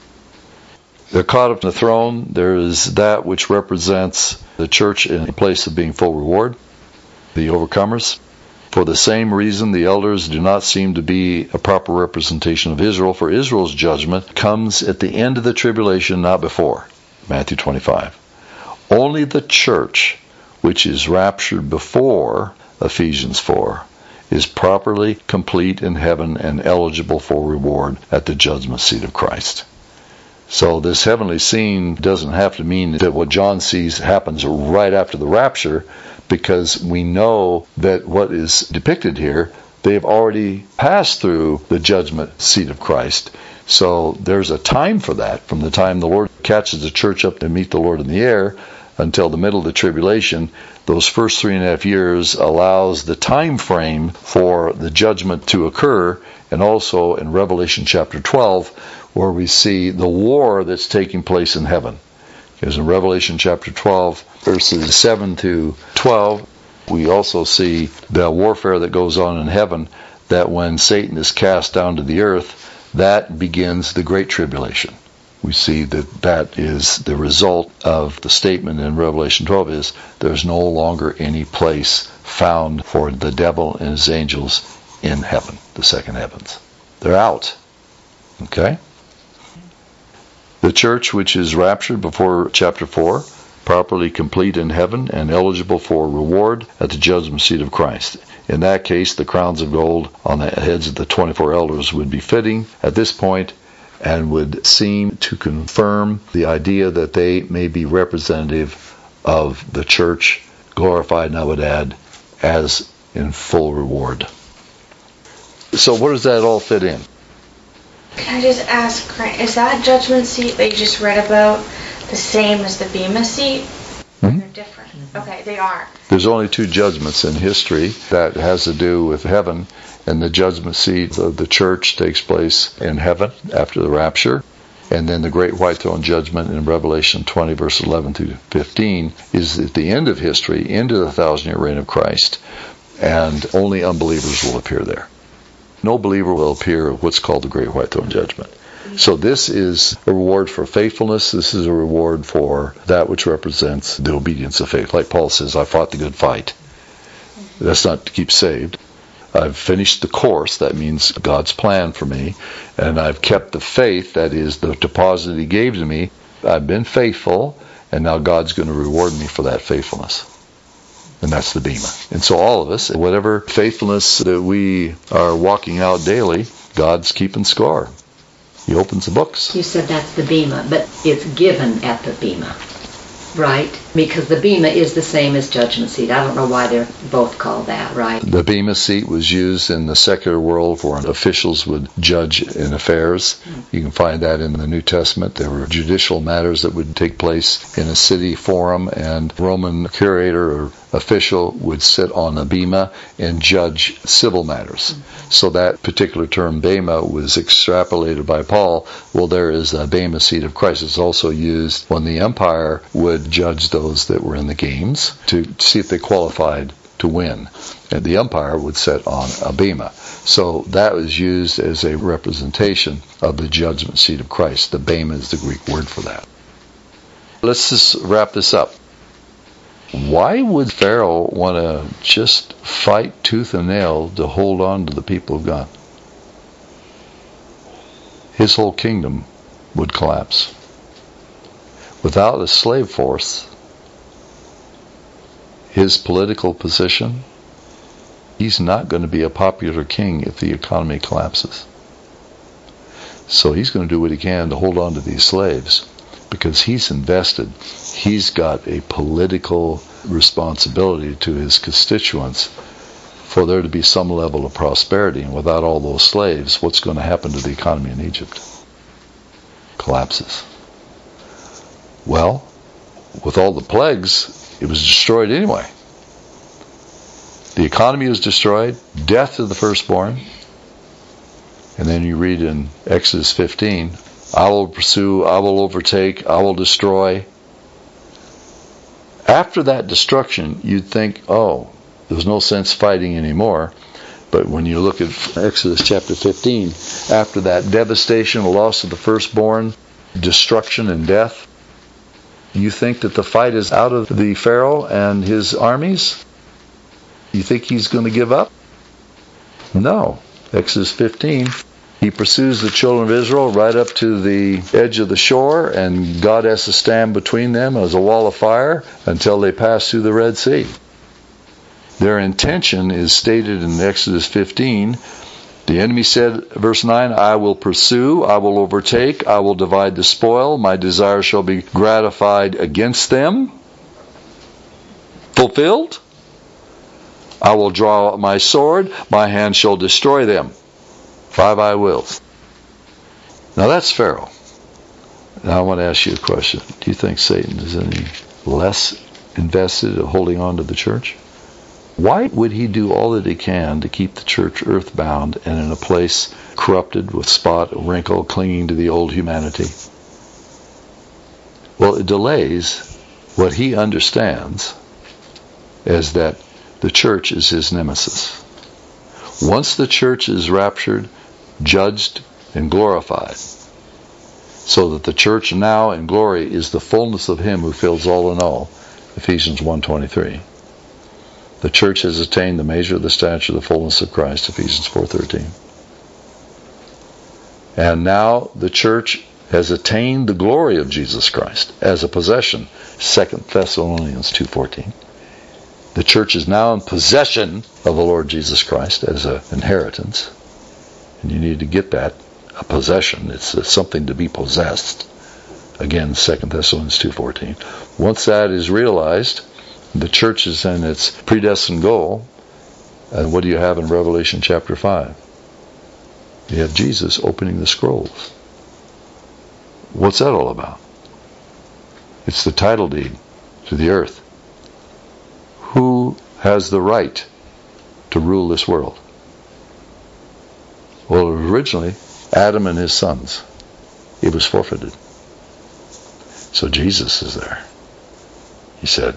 They're caught up in the throne. There is that which represents the church in a place of being full reward, the overcomers. For the same reason, the elders do not seem to be a proper representation of Israel, for Israel's judgment comes at the end of the tribulation, not before. Matthew 25. Only the church, which is raptured before Ephesians 4, is properly complete in heaven and eligible for reward at the judgment seat of Christ. So this heavenly scene doesn't have to mean that what John sees happens right after the rapture, because we know that what is depicted here, they've already passed through the judgment seat of Christ. So there's a time for that, from the time the Lord catches the church up to meet the Lord in the air until the middle of the tribulation. Those first 3.5 years allows the time frame for the judgment to occur, and also in Revelation chapter 12, where we see the war that's taking place in heaven. Because in Revelation chapter 12, verses 7 to 12, we also see the warfare that goes on in heaven, that when Satan is cast down to the earth, that begins the Great Tribulation. We see that that is the result of the statement in Revelation 12 is there's no longer any place found for the devil and his angels in heaven, the second heavens. They're out. Okay? The church which is raptured before chapter 4, properly complete in heaven and eligible for reward at the judgment seat of Christ. In that case, the crowns of gold on the heads of the 24 elders would be fitting at this point, and would seem to confirm the idea that they may be representative of the church, glorified, and I would add, as in full reward. So where does that all fit in? Can I just ask, is that judgment seat that you just read about the same as the Bema seat? Mm-hmm. They're different. Okay, they are. There's only 2 judgments in history that has to do with heaven, and the judgment seat of the church takes place in heaven after the rapture. And then the great white throne judgment in Revelation 20, verse 11 through 15, is at the end of history, into the 1,000-year reign of Christ, and only unbelievers will appear there. No believer will appear at what's called the great white throne judgment. So this is a reward for faithfulness. This is a reward for that which represents the obedience of faith. Like Paul says, I fought the good fight. That's not to keep saved. I've finished the course. That means God's plan for me. And I've kept the faith. That is the deposit He gave to me. I've been faithful. And now God's going to reward me for that faithfulness. And that's the Bema. And so all of us, whatever faithfulness that we are walking out daily, God's keeping score. He opens the books. You said that's the Bema, but it's given at the Bema, right? Because the Bema is the same as judgment seat. I don't know why they're both called that, right? The Bema seat was used in the secular world where officials would judge in affairs. You can find that in the New Testament. There were judicial matters that would take place in a city forum, and Roman curator or official would sit on a Bema and judge civil matters. So that particular term Bema was extrapolated by Paul. Well, there is a Bema seat of Christ. It's also used when the empire would judge those that were in the games to see if they qualified to win. And the umpire would sit on a bema. So that was used as a representation of the judgment seat of Christ. The bema is the Greek word for that. Let's just wrap this up. Why would Pharaoh want to just fight tooth and nail to hold on to the people of God? His whole kingdom would collapse. Without a slave force, his political position, he's not going to be a popular king if the economy collapses. So he's going to do what he can to hold on to these slaves because he's invested. He's got a political responsibility to his constituents for there to be some level of prosperity. And without all those slaves, what's going to happen to the economy in Egypt? Collapses. Well, with all the plagues, it was destroyed anyway. The economy was destroyed, death to the firstborn. And then you read in Exodus 15, I will pursue, I will overtake, I will destroy. After that destruction, you'd think, oh, there's no sense fighting anymore. But when you look at Exodus chapter 15, after that devastation, the loss of the firstborn, destruction and death, you think that the fight is out of the Pharaoh and his armies? You think he's going to give up? No. Exodus 15, he pursues the children of Israel right up to the edge of the shore, and God has to stand between them as a wall of fire until they pass through the Red Sea. Their intention is stated in Exodus 15. The enemy said, verse 9, I will pursue, I will overtake, I will divide the spoil, my desire shall be gratified against them. Fulfilled? I will draw out my sword, my hand shall destroy them. 5 I wills. Now that's Pharaoh. Now I want to ask you a question. Do you think Satan is any less invested in holding on to the church? Why would he do all that he can to keep the church earthbound and in a place corrupted with spot, wrinkle, clinging to the old humanity? Well, it delays what he understands as that the church is his nemesis. Once the church is raptured, judged, and glorified, so that the church now in glory is the fullness of him who fills all in all, Ephesians 1:23. The church has attained the measure of the stature of the fullness of Christ, Ephesians 4:13. And now the church has attained the glory of Jesus Christ as a possession, 2 Thessalonians 2:14. The church is now in possession of the Lord Jesus Christ as an inheritance. And you need to get that, a possession. It's something to be possessed. Again, 2 Thessalonians 2:14. Once that is realized, the church is in its predestined goal. And what do you have in Revelation chapter 5? You have Jesus opening the scrolls. What's that all about? It's the title deed to the earth. Who has the right to rule this world? Well, originally, Adam and his sons. It was forfeited. So Jesus is there. He said,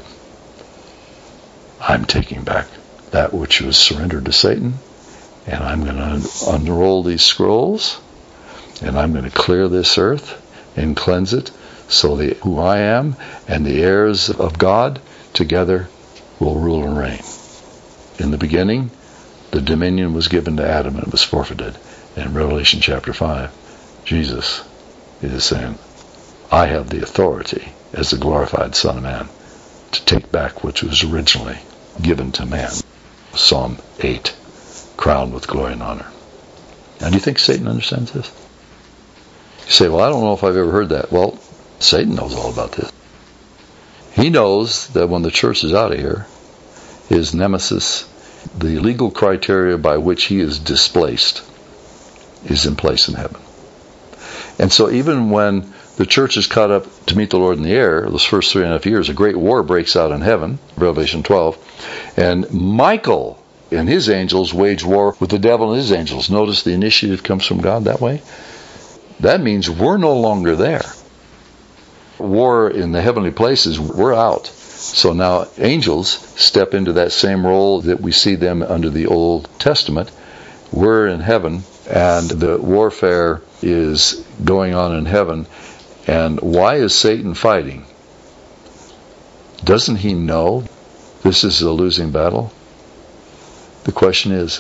I'm taking back that which was surrendered to Satan, and I'm going to unroll these scrolls, and I'm going to clear this earth and cleanse it, so that who I am and the heirs of God together will rule and reign. In the beginning, the dominion was given to Adam and it was forfeited. In Revelation chapter 5, Jesus is saying, I have the authority as the glorified Son of Man to take back which was originally given to man. Psalm 8, crowned with glory and honor. Now, do you think Satan understands this? You say, well, I don't know if I've ever heard that. Well, Satan knows all about this. He knows that when the church is out of here, his nemesis, the legal criteria by which he is displaced, is in place in heaven. And so even when the church is caught up to meet the Lord in the air, those first 3.5 years, a great war breaks out in heaven, Revelation 12, and Michael and his angels wage war with the devil and his angels. Notice the initiative comes from God that way. That means we're no longer there. War in the heavenly places, we're out. So now angels step into that same role that we see them under the Old Testament. We're in heaven, and the warfare is going on in heaven. And why is Satan fighting? Doesn't he know this is a losing battle? The question is,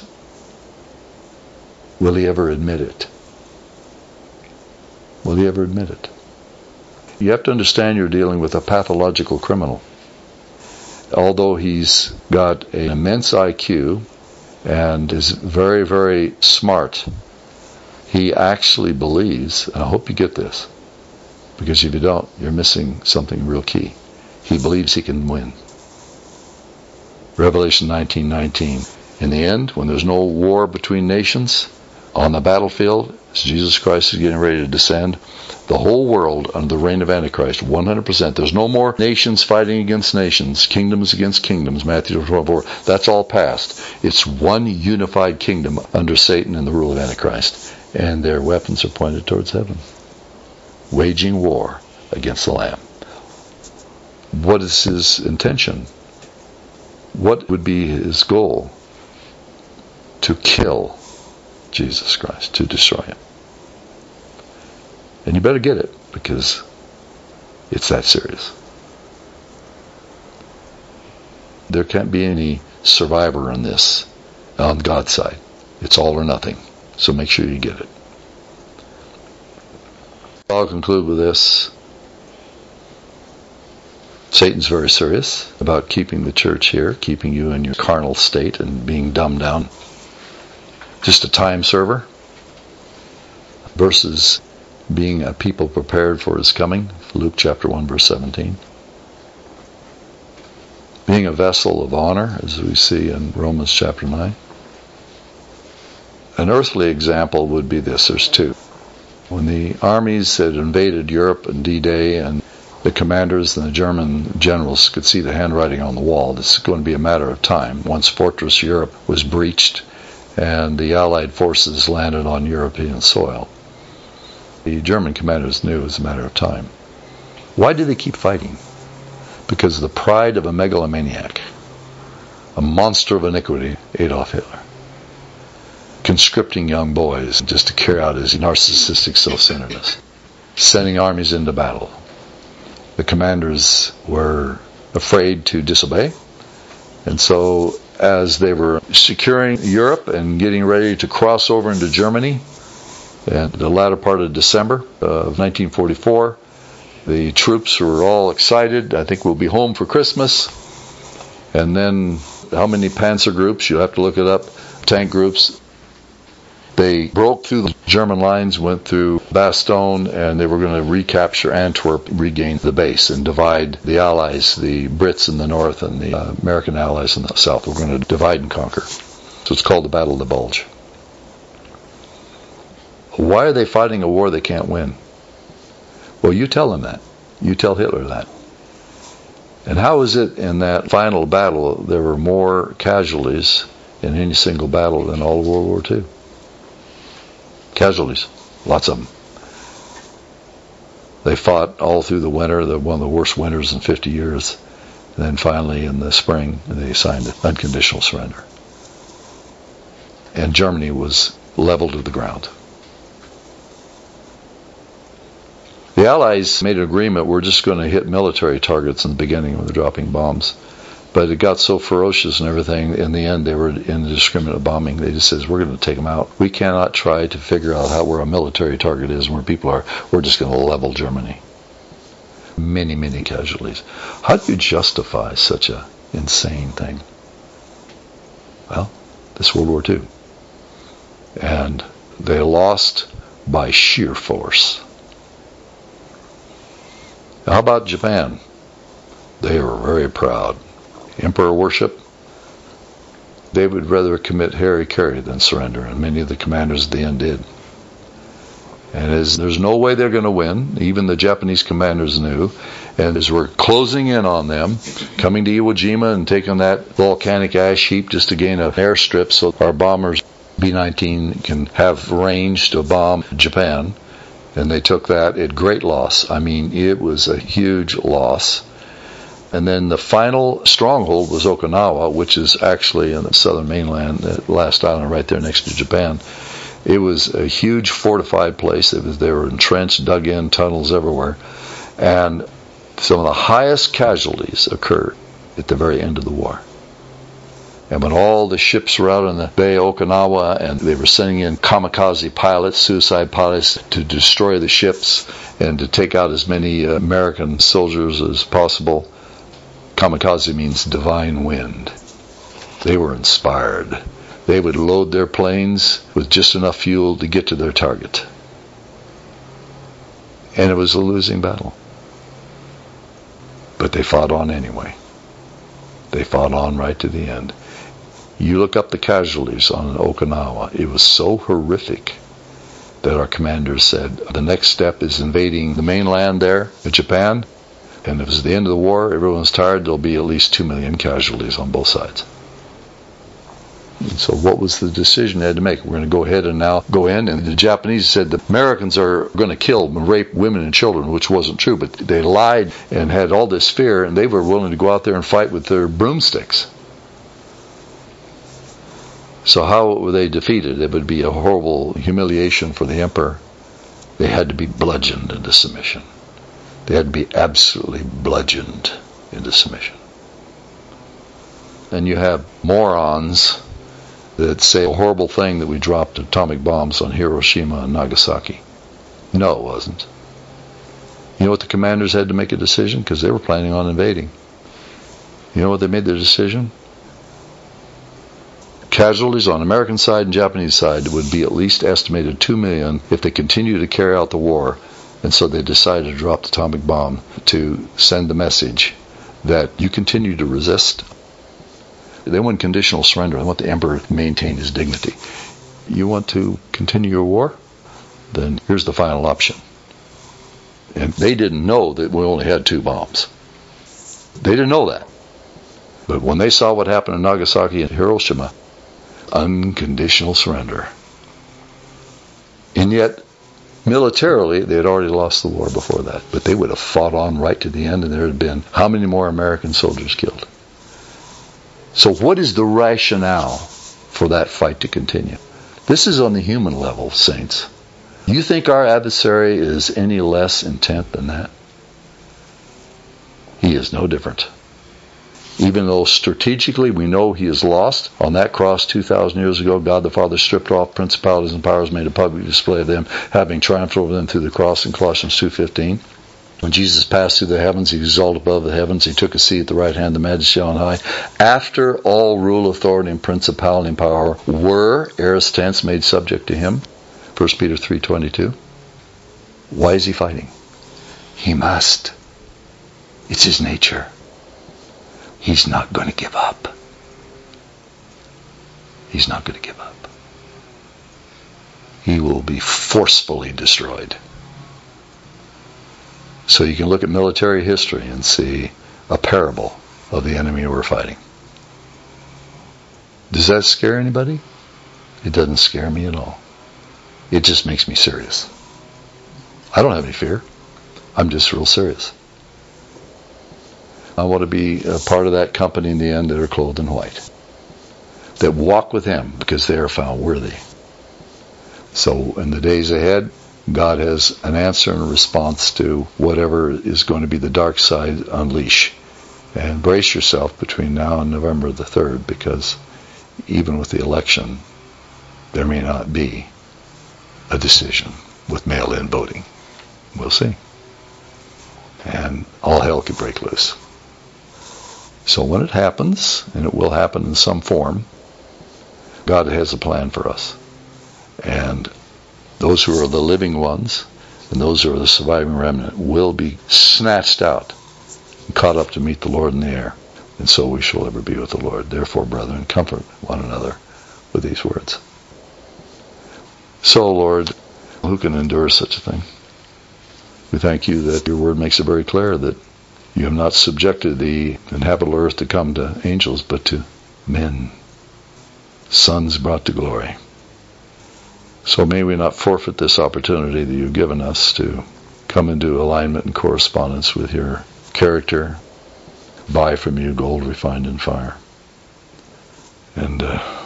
will he ever admit it? Will he ever admit it? You have to understand you're dealing with a pathological criminal. Although he's got an immense IQ and is very, very smart, he actually believes, and I hope you get this, because if you don't, you're missing something real key. He believes he can win. Revelation 19:19. In the end, when there's no war between nations, on the battlefield, as Jesus Christ is getting ready to descend, the whole world under the reign of Antichrist, 100%. There's no more nations fighting against nations, kingdoms against kingdoms, Matthew 12:4. That's all past. It's one unified kingdom under Satan and the rule of Antichrist. And their weapons are pointed towards heaven, waging war against the Lamb. What is his intention? What would be his goal? To kill Jesus Christ, to destroy him. And you better get it, because it's that serious. There can't be any survivor in this on God's side. It's all or nothing. So make sure you get it. I'll conclude with this. Satan's very serious about keeping the church here, keeping you in your carnal state and being dumbed down. Just a time server versus being a people prepared for his coming. Luke chapter 1 verse 17. Being a vessel of honor, as we see in Romans chapter 9. An earthly example would be this. There's two. When the armies had invaded Europe in D-Day, and the commanders and the German generals could see the handwriting on the wall, this is going to be a matter of time. Once Fortress Europe was breached and the Allied forces landed on European soil, the German commanders knew it was a matter of time. Why did they keep fighting? Because of the pride of a megalomaniac, a monster of iniquity, Adolf Hitler, conscripting young boys just to carry out his narcissistic self-centeredness, sending armies into battle. The commanders were afraid to disobey, and so as they were securing Europe and getting ready to cross over into Germany, in the latter part of December of 1944, the troops were all excited. I think we'll be home for Christmas. And then how many panzer groups? You'll have to look it up. Tank groups. They broke through the German lines, went through Bastogne, and they were going to recapture Antwerp, regain the base, and divide the Allies, the Brits in the north and the American Allies in the south. We're going to divide and conquer. So it's called the Battle of the Bulge. Why are they fighting a war they can't win? Well, you tell them that. You tell Hitler that. And how is it in that final battle there were more casualties in any single battle than all of World War II? Casualties. Lots of them. They fought all through the winter, one of the worst winters in 50 years. And then finally in the spring, they signed an unconditional surrender. And Germany was leveled to the ground. The Allies made an agreement, we're just going to hit military targets in the beginning when they're dropping bombs. But it got so ferocious and everything, in the end they were indiscriminate bombing. They just said, we're going to take them out. We cannot try to figure out where a military target is and where people are. We're just going to level Germany. Many, many casualties. How do you justify such an insane thing? Well, this World War II. And they lost by sheer force. How about Japan? They were very proud. Emperor worship. They would rather commit hara-kiri than surrender, and many of the commanders at the end did. And as there's no way they're going to win, even the Japanese commanders knew, and as we're closing in on them, coming to Iwo Jima and taking that volcanic ash heap just to gain an airstrip so our bombers, B-19, can have range to bomb Japan. And they took that at great loss. I mean, it was a huge loss. And then the final stronghold was Okinawa, which is actually in the southern mainland, that last island right there next to Japan. It was a huge fortified place. They were entrenched, dug in, tunnels everywhere. And some of the highest casualties occurred at the very end of the war. And when all the ships were out in the Bay of Okinawa and they were sending in kamikaze pilots, suicide pilots, to destroy the ships and to take out as many American soldiers as possible, kamikaze means divine wind. They were inspired. They would load their planes with just enough fuel to get to their target. And it was a losing battle. But they fought on anyway. They fought on right to the end. You look up the casualties on Okinawa. It was so horrific that our commanders said the next step is invading the mainland there in Japan. And if it's the end of the war, everyone's tired, there'll be at least 2 million casualties on both sides. And so what was the decision they had to make? We're going to go ahead and now go in. And the Japanese said the Americans are going to kill and rape women and children, which wasn't true. But they lied and had all this fear, and they were willing to go out there and fight with their broomsticks. So how were they defeated? It would be a horrible humiliation for the emperor. They had to be bludgeoned into submission. They had to be absolutely bludgeoned into submission. And you have morons that say a horrible thing that we dropped atomic bombs on Hiroshima and Nagasaki. No, it wasn't. You know what the commanders had to make a decision? Because they were planning on invading. You know what they made their decision? Casualties on American side and Japanese side would be at least estimated 2 million if they continue to carry out the war. And so they decided to drop the atomic bomb to send the message that you continue to resist. They want conditional surrender. They want the emperor to maintain his dignity. You want to continue your war? Then here's the final option. And they didn't know that we only had 2 bombs. They didn't know that. But when they saw what happened in Nagasaki and Hiroshima, unconditional surrender. And yet, militarily, they had already lost the war before that. But they would have fought on right to the end, and there had been how many more American soldiers killed? So what is the rationale for that fight to continue? This is on the human level, saints. You think our adversary is any less intent than that? He is no different. Even though strategically we know he is lost, on that cross 2,000 years ago, God the Father stripped off principalities and powers, made a public display of them, having triumphed over them through the cross in Colossians 2:15. When Jesus passed through the heavens, he exalted above the heavens, he took a seat at the right hand of the Majesty on high. After all rule, authority, and principality and power were, aorist tense, made subject to him. 1 Peter 3:22. Why is he fighting? He must. It's his nature. He's not going to give up. He's not going to give up. He will be forcefully destroyed. So you can look at military history and see a parable of the enemy we're fighting. Does that scare anybody? It doesn't scare me at all. It just makes me serious. I don't have any fear. I'm just real serious. I want to be a part of that company in the end that are clothed in white, that walk with him because they are found worthy. So in the days ahead, God has an answer and a response to whatever is going to be the dark side unleash. And brace yourself between now and November the 3rd, because even with the election, there may not be a decision with mail-in voting. We'll see. And all hell could break loose. So when it happens, and it will happen in some form, God has a plan for us. And those who are the living ones, and those who are the surviving remnant, will be snatched out and caught up to meet the Lord in the air. And so we shall ever be with the Lord. Therefore, brethren, comfort one another with these words. So, Lord, who can endure such a thing? We thank you that your word makes it very clear that you have not subjected the inhabitable earth to come to angels, but to men, sons brought to glory. So may we not forfeit this opportunity that you've given us to come into alignment and correspondence with your character, buy from you gold refined in fire, and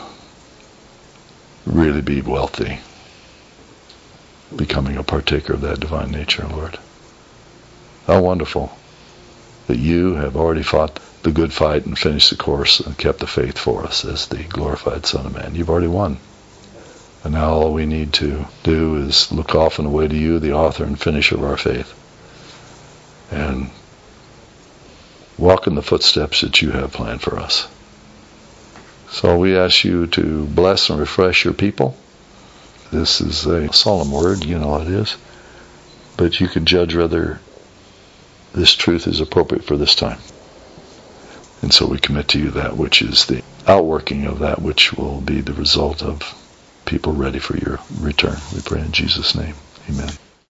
really be wealthy, becoming a partaker of that divine nature, Lord. How wonderful that you have already fought the good fight and finished the course and kept the faith for us as the glorified Son of Man. You've already won. And now all we need to do is look off and away to you, the author and finisher of our faith, and walk in the footsteps that you have planned for us. So we ask you to bless and refresh your people. This is a solemn word, you know it is, but you can judge whether this truth is appropriate for this time. And so we commit to you that which is the outworking of that which will be the result of people ready for your return. We pray in Jesus' name. Amen.